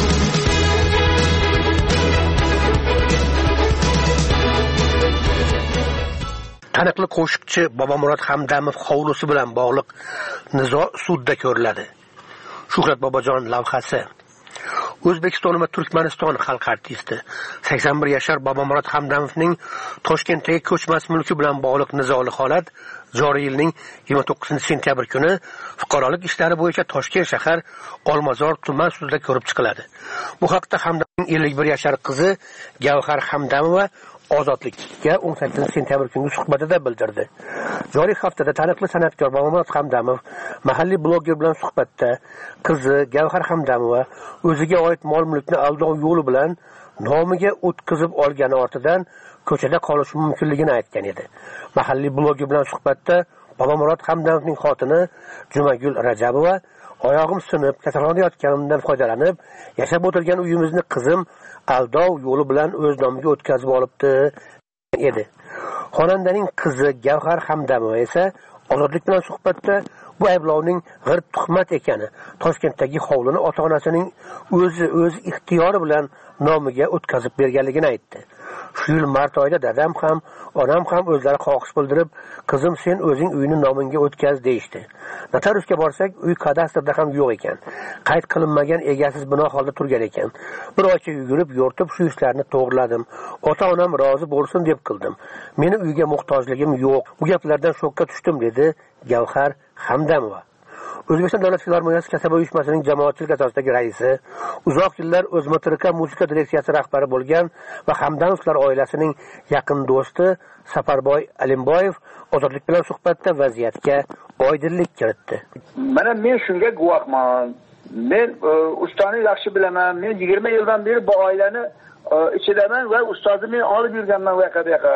Taniqli qo'shiqchi Bobomurod Hamdamov hovlisi bilan bog'liq nizo sudda ko'riladi. Shuhrat Bobojon lavhasi. O'zbekiston va Turkmaniston xalq artisti sakson bir yashar Bobomurod Hamdamovning Toshkentdagi ko'chmas mulki bilan bog'liq nizoli holat joriy yilning yigirma to'qqizinchi sentyabr kuni fuqarolik ishlari bo'yicha Toshkent shahar Olmazor tuman sudida ko'rib chiqiladi. Bu haqda Hamdamovning ellik bir yashar qizi Gavhar Hamdamova Ozodlikka o'n sakkizinchi sentyabr kungi suhbatida bildirdi. Joriy haftada taniqli san'atkor Bobomurod Hamdamov mahalliy bloger bilan suhbatda qizi Gavhar Hamdamova o'ziga oid mol-mulkni aldov yo'li bilan nomiga o'tkazib olgani ortidan ko'chada qolishi mumkinligini aytgan edi. Mahalliy bloger bilan suhbatda Bobomurod Hamdamovning xotini Jumagul Rajabova oyog'im sinib, kasalxonada yotganimdan foydalanib, yashab o'tirgan uyimizni qizim aldov yo'li bilan o'z nomiga o'tkazib olibdi edi. Xonandaning qizi Gavhar Hamdamova esa Ozodlik bilan suhbatda bu ayblovning g'irt tuhmat ekani, Toshkentdagi hovlini ota-onasining o'zi o'z ixtiyori bilan nomiga o'tkazib berganligini aytdi. Shu yil mart oyida dadam ham, onam ham o'zlari xohish bildirib, qizim sen o'zing uyini nomingga o'tkaz deyishdi. Notariusga borsak, uy kadastrda ham yo'q ekan. Qayd qilinmagan egasiz bino holda turgan ekan. Bir oycha yugurib, yo'rtib shu ishlarni to'g'riladim. Ota-onam rozi bo'lsin deb qildim. Meni uyga muhtojligim yo'q. Bu gaplardan shokka tushdim, dedi Gavhar Hamdamova. O'zbekiston Davlat filarmoniyasi kasaba uyushmasining jamoatchilik asosidagi raisi, uzoq yillar O'zmotrika muzika direksiyasi rahbari bo'lgan va Hamdamovlar oilasining yaqin do'sti Safarboy Alimboyev Ozodlik bilan suhbatda vaziyatga oydinlik kiritdi. Mana men shunga guvohman. Men ustoni yaxshi bilaman. Men yigirma yildan beri bu oilani ichidaman va ustozni men olib yurganman bu yoqqa bu yoqqa.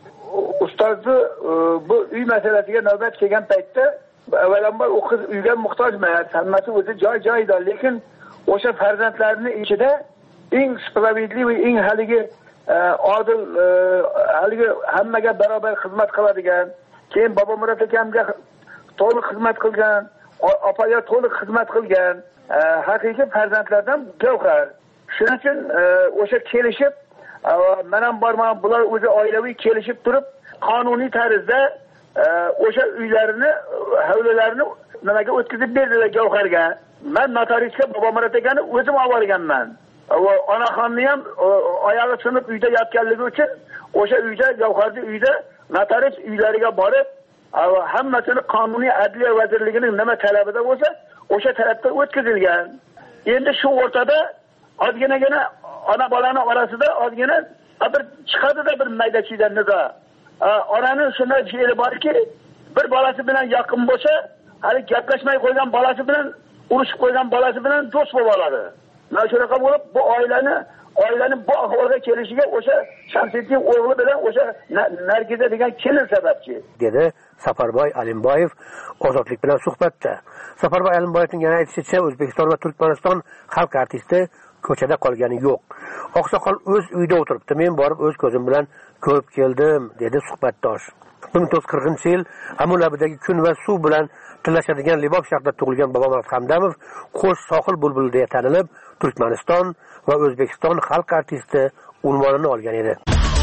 Ustozni bu uy masalasiga navbat kelgan paytda avvalambor u qiz uyga muhtoj emas, hammasi o'zi joy-joyida, lekin o'sha farzandlarning ichida eng spravvedliy va eng haligi odil, haligi hammaga barobar xizmat qiladigan, keyin Bobomurod akamga to'liq xizmat qilgan, opaga to'liq xizmat qilgan haqiqiy farzandlardan Gavhar. Shuning uchun o'sha kelishib, men ham borman, bular o'zi oilaviy kelishib turib, qonuniy tarzda o'sha uylarini, hovlilarini nimaga o'tkazib berdilar Gavharga. Men notariusga Bobomurod akani o'zim olib borganman. Va onaxonni ham oyog'i sinib uyda yotganligi uchun o'sha uyda Gavharning uyida notarius uylariga borib, hammasini qonuniy adliya vazirligining nima talabida bo'lsa, o'sha tarafda o'tkazilgan. Endi shu o'rtada ozginagina ona bolani orasida ozgina bir chiqadi-da bir maydachidan nizo. Onaning shunday fe'li borki, bir bolasi bilan yaqin bo'lsa, hali gaplashmay qo'ygan bolasi bilan, urushib qo'ygan bolasi bilan do'st bo'lib oladi. Mana shunaqa bo'lib, bu oilani, oilaning bu ahvolga kelishiga o'sha Shamsiddin o'g'li bilan o'sha Nargiza degan kelin sababchi, dedi Safarboy Alimboyev Ozodlik bilan suhbatda. Safarboy Alimboyevning yana aytishicha, O'zbekiston va Turkmaniston xalq artisti ko'chada qolgani yo'q. Oqsoqol o'z uyida o'tiribdi. Men borib o'z ko'zim bilan ko'rib keldim, dedi suhbatdosh. bir ming to'qqiz yuz qirqinchi yil Amulabidagi kun va suv bilan tillashadigan Libop shahrida tug'ilgan Bobomurod Hamdamov qo'sh sohil bulbuli deya tanilib, Turkmaniston va O'zbekiston xalq artisti unvonini olgan edi.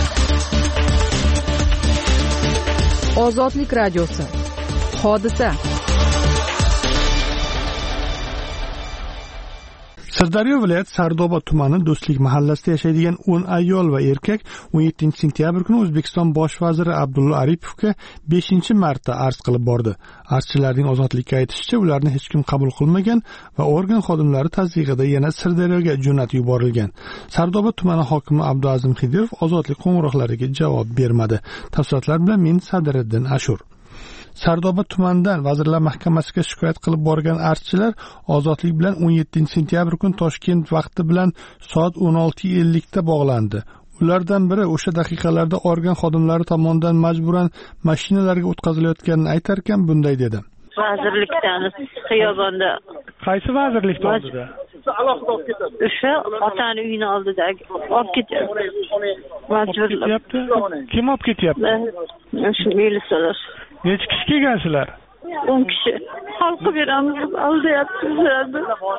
Ozodlik radiosi. Hodisa. Sirdaryo viloyati Sardoba tumani Do'stlik mahallasida yashaydigan o'n ayol va erkak o'n yettinchi sentyabr kuni O'zbekiston bosh vaziri Abdulla Aripovga beshinchi marta arz qilib bordi. Arzchilarning ozodlikka aytishicha, ularni hech kim qabul qilmagan va organ xodimlari tasdig'ida yana Sirdaryoga jo'natib yuborilgan. Sardoba tumani hokimi Abduazim Xidirov ozodlik qo'ng'iroqlariga javob bermadi. Tafsilotlar bilan men Sadiriddin Ashur. Sardoba tumanidan Vazirlar Mahkamasiga shikoyat qilib borgan arzchilar ozodlik bilan o'n yettinchi sentyabr kuni Toshkent vaqti bilan soat o'n olti ellik da bog'landi. Ulardan biri o'sha daqiqalarda organ xodimlari tomonidan majburan mashinalarga o'tkazilayotganini aytarkan bunday dedi. Vazirlikdan xiyobonda. Qaysi vazirlikda oldida? O'sha otani uyini oldidagi olib ketyapti. Majburlab. Kim olib ketyapti? O'sha militsiyalar. Necha kishi kelgansizlar? o'n kishi. Xalqqa beramiz, aldayapti.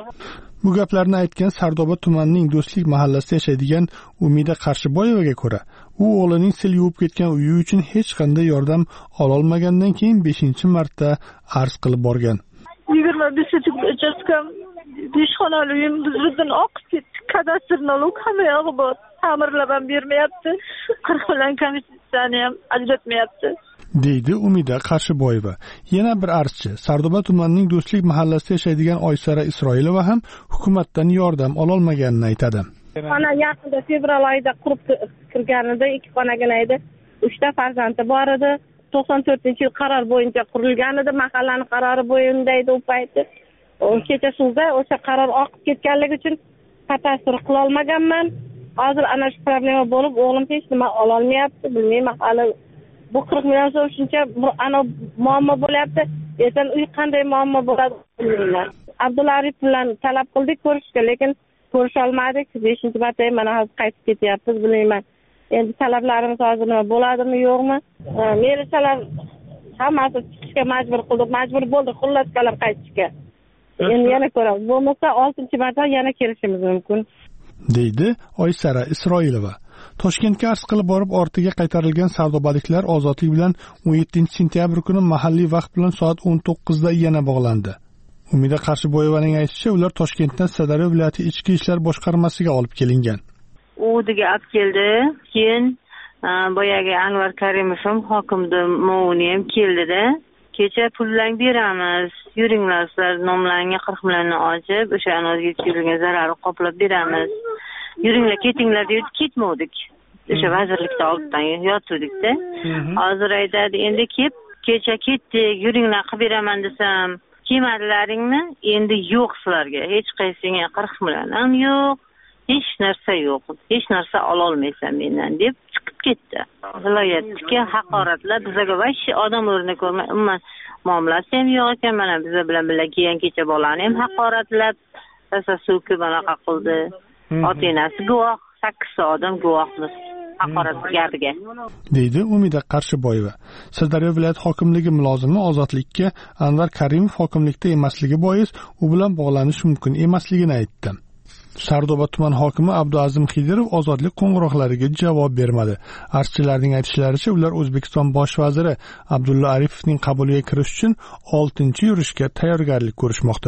Bu gaplarni aytgan Sardoba tumanining Do'stlik mahallasida yashaydigan Umida Qarshiboyevaga ko'ra, u o'g'lining sil yuvib ketgan uyi uchun hech qanday yordam ola olmagandan keyin beshinchi marta arz qilib borgan. yigirma beshinchi uchastkam besh xonali uyim bizdan oqib ketdi. Kadastr nolog hamma yog'i bor. Ta'mirlab ham bermayapti. qirq million komissiyani ham ajratmayapti. deydi Umida Qarshiboyeva. Yana bir arzchi Sardoba tumanining Do'stlik mahallasida yashaydigan Oysara Isroilova ham hukumatdan yordam ola olmaganini aytadi. Xona yaqinda fevral oyida qurib kirganida ikki xonagina edi. uchta farzandi bor edi. to'qson to'rtinchi yil qaror bo'yicha qurilgan edi. Mahallaning qarori bo'yinda edi u payti. Kecha suvda o'sha qaror oqib ketganligi uchun kadastr qila olmaganman. Hozir ana shu problema bo'lib, o'g'lim hech nima ola olmayapti. Bilmayman hali bu qirq million so'm shuncha ana muammo bo'lyapti. Ertaga uy qanday muammo bo'ladi bilmayman. Abdulla Aripov bilan talab qildik ko'rishga, lekin ko'risha olmadik. beshinchi marta mana hozir qaytib ketyapmiz, bilmayman. Endi talablarimiz hozir nima bo'ladimi, yo'qmi? Militsiyalar hammasi chiqishga majbur qildi, majbur bo'ldi xullas kalab qaytishga. Endi yana ko'ramiz. Bo'lmasa oltinchi marta yana kelishimiz mumkin, deydi Oysara Isroilova. Toshkentga arz qilib borib ortiga qaytarilgan sardobaliklar ozodlik bilan o'n yettinchi sentyabr kuni mahalliy vaqt bilan soat o'n to'qqizda yana bog'landi. Umida Qarshiboyevaning aytishicha, ular Toshkentdan Sirdaryo viloyati ichki ishlar boshqarmasiga olib kelingan. Udiga olib keldi. Keyin boyagi Anvar Karimov ham hokimning mo'uni ham keldida. Kecha pullang beramiz, yuringlar sizlar nomlaringga qirq millionni ochib, o'sha anozga yetkazilgan zararni qoplab beramiz. Yuringlar ketinglar deb ketmodik. O'sha vazirlikda oldidan yotuvdik-da. Hozir aytadi, endi kelib kecha ketdik, yuringlar qilib beraman desam, kelmadilaringmi? Endi yo'q sizlarga. Hech qaysinga qirq million ham yo'q. Hech narsa yo'q. Hech narsa ola olmaysan mendan deb chiqib ketdi. Viloyatga haqoratlar bizga vash odam o'rni ko'rmay, umuman muomalasi ham yo'q ekan. Mana biz bilan birga kelgan kecha bolani ham haqoratlab, tasassuki bunaqa qildi. Ota-onasi guvoh, sakkizta odam guvohmiz haqoratgardiga, deydi Umida Qarshiboyeva. Sirdaryo viloyat hokimligi mulozimi ozodlikka Anvar Karimov hokimlikda emasligi bois u bilan bog'lanish mumkin emasligini aytdi. Sardoba tuman hokimi Abduazim Xidirov ozodlik qo'ng'iroqlariga javob bermadi. Arzchilarning aytishlaricha, ular O'zbekiston bosh vaziri Abdulla Aripovning qabuliga kirish uchun oltinchi yurishga tayyorgarlik ko'rishmoqda.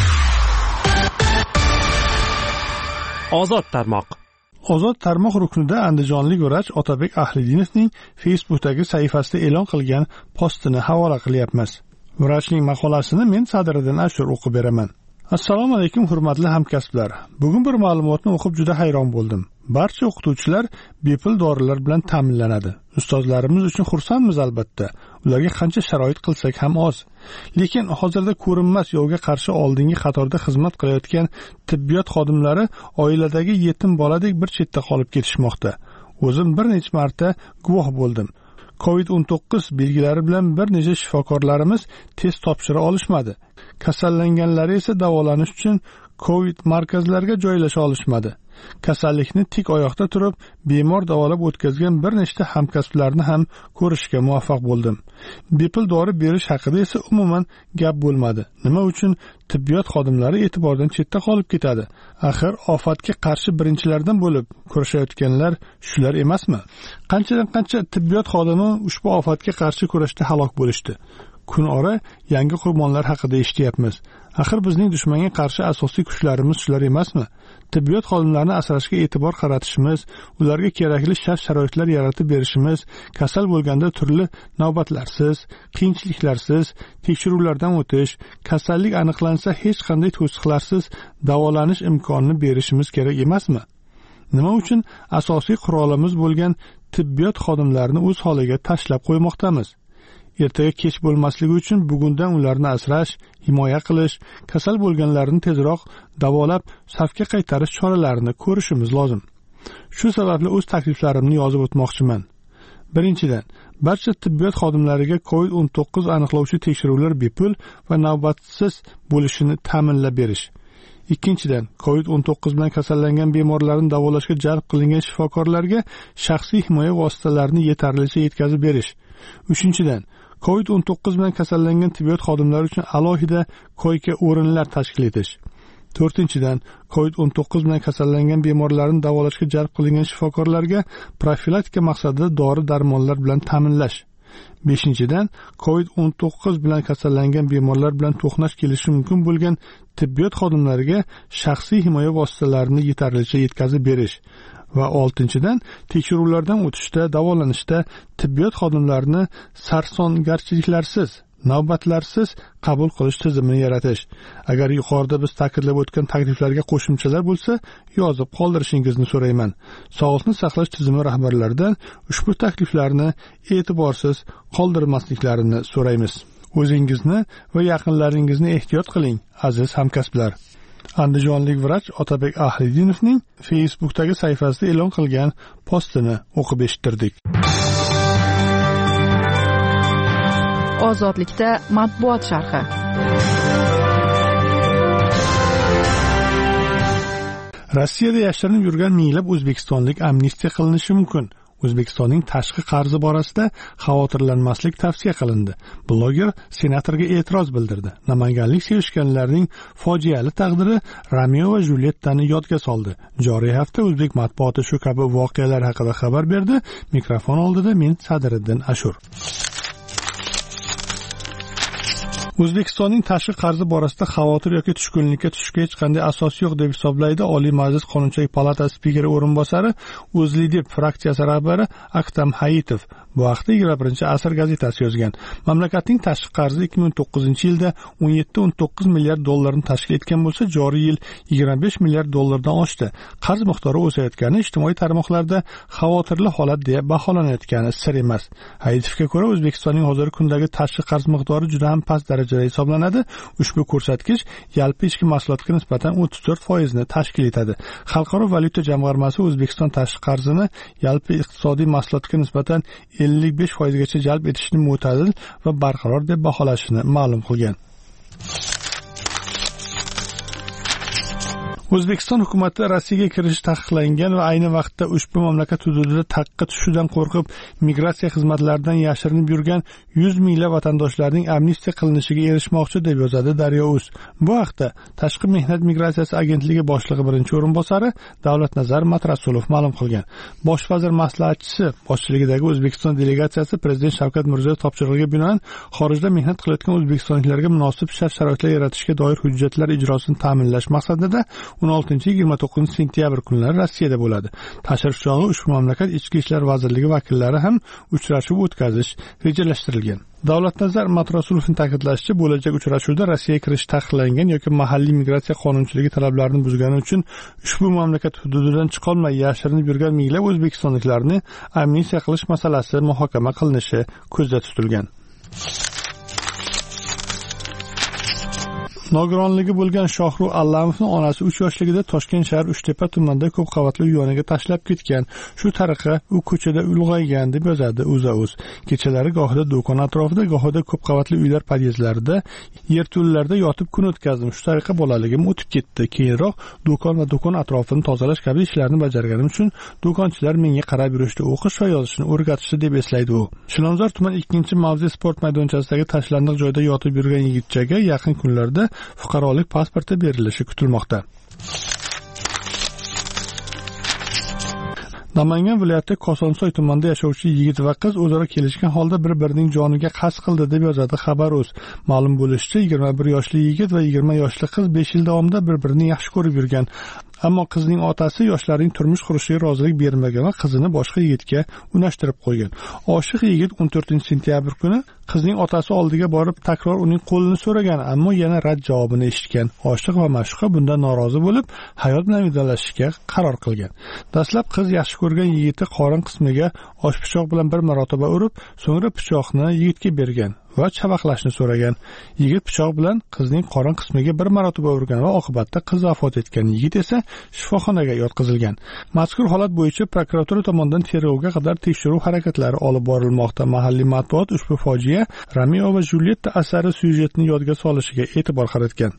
Ozod tarmoq. Ozod tarmoq ruknida andijonlik vrach Otabek Ahlidinovning Facebookdagi sahifasida e'lon qilgan postini havola qilyapmiz. Vrachning maqolasini men Sadiriddin Ashur o'qib beraman. Assalomu alaykum hurmatli hamkasblar. Bugun bir ma'lumotni o'qib juda hayron bo'ldim. Barcha o'qituvchilar bepul dorilar bilan ta'minlanadi. Ustozlarimiz uchun xursandmiz albatta. Ularga qancha sharoit qilsak ham oz. Lekin hozirda ko'rinmas yovga qarshi oldingi qatorda xizmat qilayotgan tibbiyot xodimlari oiladagi yetim boladek bir chetda qolib ketishmoqda. O'zim bir necha marta guvoh bo'ldim. covid o'n to'qqiz belgilari bilan bir necha shifokorlarimiz test topshira olishmadi. Kasallanganlar esa davolanish uchun Covid markazlariga joylasha olishmadi. Kasallikni tik oyoqda turib, bemor davolab o'tkazgan bir nechta hamkasblarni ham ko'rishga muvaffaq bo'ldim. Bepul dori berish haqida esa umuman gap bo'lmadi. Nima uchun tibbiyot xodimlari e'tibordan chetda qolib ketadi? Axir ofatga qarshi birinchilardan bo'lib kurashayotganlar shular emasmi? Qanchadan qancha tibbiyot xodimi ushbu ofatga qarshi kurashda halok bo'lishdi. Kun ora yangi qurbonlar haqida eshityapmiz. Axir bizning dushmanga qarshi asosiy kuchlarimiz shular emasmi? Tibbiyot xodimlarini asrashga e'tibor qaratishimiz, ularga kerakli shart-sharoitlar yaratib berishimiz, kasal bo'lganda turli navbatlarsiz, qiyinchiliklarsiz tekshiruvlardan o'tish, kasallik aniqlansa hech qanday to'siqlarsiz davolanish imkonini berishimiz kerak emasmi? Nima uchun asosiy qurolimiz bo'lgan tibbiyot xodimlarini o'z holiga tashlab qo'ymoqdamiz? Ertaga kech bo'lmasligi uchun bugundan ularni asrash, himoya qilish, kasal bo'lganlarni tezroq davolab, safga qaytarish choralarini ko'rishimiz lozim. Shu sababli o'z takliflarimni yozib o'tmoqchiman. Birinchidan, barcha tibbiyot xodimlariga covid o'n to'qqiz aniqlovchi tekshiruvlar bepul va navbatsiz bo'lishini ta'minlab berish. Ikkinchidan, covid o'n to'qqiz bilan kasallangan bemorlarni davolashga jalb qilingan shifokorlarga shaxsiy himoya vositalarini yetarlicha yetkazib berish. Uchinchidan, covid o'n to'qqiz bilan kasallangan tibbiyot xodimlari uchun alohida koyka o'rinlar tashkil etish. To'rtinchidan, covid o'n to'qqiz bilan kasallangan bemorlarni davolashga jalb qilingan shifokorlarga profilaktika maqsadida dori-darmonlar bilan ta'minlash. Beshinchidan, covid o'n to'qqiz bilan kasallangan bemorlar bilan to'qnash kelishi mumkin bo'lgan tibbiyot xodimlariga shaxsiy himoya vositalarini yetarlicha yetkazib berish. Va oltinchidan, tekshiruvlardan o'tishda, davolanishda tibbiyot xodimlarini sarsongarchiliklarsiz, navbatlarsiz qabul qilish tizimini yaratish. Agar yuqorida biz ta'kidlab o'tgan takliflarga qo'shimchalar bo'lsa, yozib qoldirishingizni so'rayman. Sog'liqni saqlash tizimi rahbarlaridan ushbu takliflarni e'tiborsiz qoldirmasliklarini so'raymiz. O'zingizni va yaqinlaringizni ehtiyot qiling, aziz hamkasblar. Andijonlik vrach Otabek Ahlidinovning Facebookdagi sahifasida e'lon qilgan postini o'qib eshittirdik. Ozodlikda matbuot sharhi. Rossiyada yashirinib yurgan minglab o'zbekistonlik amnistiya qilinishi mumkin. O'zbekistonning tashqi qarzi borasida xavotirlanmaslik tavsiya qilindi. Bloger senatorga e'tiroz bildirdi. Namanganlik sevishganlarning fojiali taqdiri Romeo va Julyettani yodga soldi. Joriy hafta o'zbek matbuoti shu kabi voqealar haqida xabar berdi. Mikrofon oldida men Sadriddin Ashur. O'zbekistonning tashqi qarzi borasida xavotir yoki tushkunlikka tushishga hech qanday asos yo'q deb hisoblaydi Oliy Majlis Qonunchilik palatasi spikeri o'rinbosari, O'zLiDeP fraksiyasi rahbari Aktam Hayitov. Bu haqda yigirma birinchi asr gazetasi yozgan. Mamlakatning tashqi qarzi ikki ming to'qqizinchi yilda o'n yetti o'n to'qqiz milliard dollarni tashkil etgan bo'lsa, joriy yil yigirma besh milliard dollardan oshdi. Qarz miqdori o'sayotgani ijtimoiy tarmoqlarda xavotirli holat deya baholanayotgani sir emas. Hayitovga ko'ra, O'zbekistonning hozirgi kundagi tashqi qarz miqdori juda ham past darajada hisoblanadi. Ushbu ko'rsatkich yalpi ichki mahsulotga nisbatan o'ttiz to'rt foiz ni tashkil etadi. Xalqaro valyuta jamg'armasi O'zbekiston tashqi qarzini yalpi iqtisodiy mahsulotga nisbatan ellik besh foiz gacha jalb etishni mo'tadil va barqaror deb baholashini ma'lum qilgan. O'zbekiston hukumati Rossiyaga kirish taqiqlangan va ayni vaqtda ushbu mamlakat hududida taqqa tushishidan qo'rqib, migratsiya xizmatlaridan yashirinib yurgan yuz minglab vatandoshlarning amnistiya qilinishiga erishmoqchi deb yozadi Daryo.uz. Bu haqda Tashqi mehnat migratsiyasi agentligi boshlig'i birinchi o'rinbosari Davlatnazar Matrasulov ma'lum qilgan. Bosh vazir maslahatchisi boshchiligidagi O'zbekiston delegatsiyasi Prezident Shavkat Mirziyoyev topshirig'iga binoan xorijda mehnat qilayotgan o'zbekistonliklarga munosib shart-sharoitlar yaratishga doir hujjatlar ijrosini ta'minlash maqsadida o'n oltinchi yigirma to'qqizinchi sentyabr kunlari Rossiyada bo'ladi. Tashrif chog'i ushbu mamlakat Ichki ishlar vazirligi vakillari ham uchrashuv o'tkazish rejalashtirilgan. Davlatnazar Matrasulovning ta'kidlashicha, bo'lajak uchrashuvda Rossiyaga kirish taqiqlangan yoki mahalliy migratsiya qonunchiligi talablarini buzgani uchun ushbu mamlakat hududidan chiqolmay yashirinib yurgan minglab o'zbekistonliklarni amnistiya qilish masalasi muhokama qilinishi ko'zda tutilgan. Nogironligi bo'lgan Shohru Allamovning onasi uch yoshligida Toshkent shahar Uchtepa tumanida ko'p qavatli uy yoniga tashlab ketgan. Shu tariqa u ko'chada ulg'aygan deb yozadi O'zA-O'z. Kechalari gohida do'kon atrofida, gohida ko'p qavatli uylar podyezdlarida, yerto'llarda yotib kun o'tkazdim. Shu tariqa bolaligim o'tib ketdi. Keyinroq do'kon va do'kon atrofini tozalash kabi ishlarni bajarganim uchun do'konchilar menga qarab yurishdi, o'qish va yozishni o'rgatishdi deb eslaydi u. Chilonzor tuman ikkinchi mavze sport maydonchasidagi tashlandiq joyda yotib yurgan yigitchaga yaqin kunlarda fuqarolik pasporti berilishi kutilmoqda. Namangan viloyati Kosonsoy tumanida yashovchi yigit va qiz o'zaro kelishgan holda bir-birining joniga qasd qildi deb yozadi Xabar.uz. Ma'lum bo'lishicha, yigirma bir yoshli yigit va yigirma yoshli qiz besh yil davomida bir-birini yaxshi ko'rib yurgan. Ammo qizning otasi yoshlarning turmush qurishiga rozilik bermagan va qizini boshqa yigitga unashtirib qo'ygan. Oshiq yigit o'n to'rtinchi sentyabr kuni qizning otasi oldiga borib takror uning qo'lini so'ragan, ammo yana rad javobini eshitgan. Oshiq va ma'shuqa bundan norozi bo'lib, hayot bilan vidolashishga qaror qilgan. Dastlab qiz yaxshi ko'rgan yigiti qorin qismiga osh pichoq bilan bir marotaba urib, so'ngra pichoqni yigitga bergan va chavaqlashni so'ragan. Yigit pichoq bilan qizning qorin qismiga bir marotaba urgan va oqibatda qiz vafot etgan. Yigit esa shifoxonaga yotqizilgan. Mazkur holat bo'yicha prokuratura tomonidan tergovga qadar tekshiruv harakatlari olib borilmoqda. Mahalliy matbuot ushbu fojia Romeo va Julietta asari syujetini yodga solishiga e'tibor qaratgan.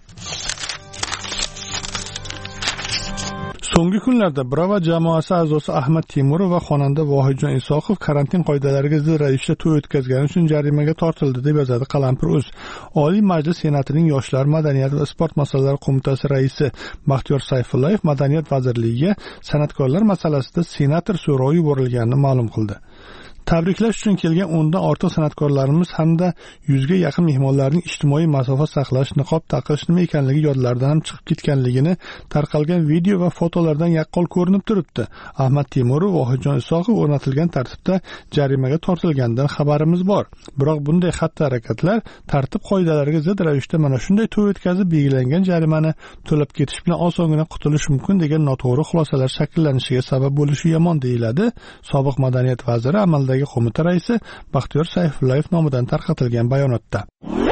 So'nggi kunlarda Bravo jamoasi a'zosi Ahmad Temurov va xonanda Vohidjon Isoqov karantin qoidalariga zid ravishda to'y o'tkazgani uchun jarimaga tortildi deb yozadi Qalampir.uz. Oliy Majlis Senatining Yoshlar, madaniyat va sport masalalari qo'mitasi raisi Baxtiyor Sayfullayev Madaniyat vazirligiga san'atkorlar masalasida senator so'rovi yuborilganini ma'lum qildi. Tabriklash uchun kelgan o'ndan ortiq san'atkorlarimiz hamda yuzga yaqin mehmonlarning ijtimoiy masofa saqlash, niqob taqish nima ekanligi yodlaridan ham chiqib ketganligini tarqalgan video va fotolardan yaqqol ko'rinib turibdi. Ahmad Temurov va Vohidjon Isoqov o'rnatilgan tartibda jarimaga tortilganidan xabarimiz bor. Biroq bunday xatti-harakatlar tartib qoidalariga zid ravishda mana shunday to'y o'tkazib belgilangan jarimani to'lab ketish bilan osongina qutulish mumkin degan noto'g'ri xulosalar shakllanishiga sabab bo'lishi yomon deyiladi sobiq madaniyat vaziri amaldagi qo'mita raisi Baxtiyor Sayfullayev nomidan tarqatilgan bayonotda.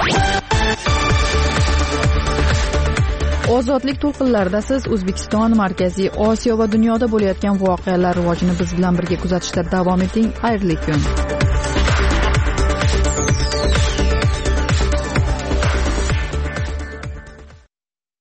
Ozodlik to'lqinlarida siz O'zbekiston, Markaziy Osiyo va dunyoda bo'layotgan voqealar rivojini biz bilan birga kuzatishda davom eting. Xayrli kun.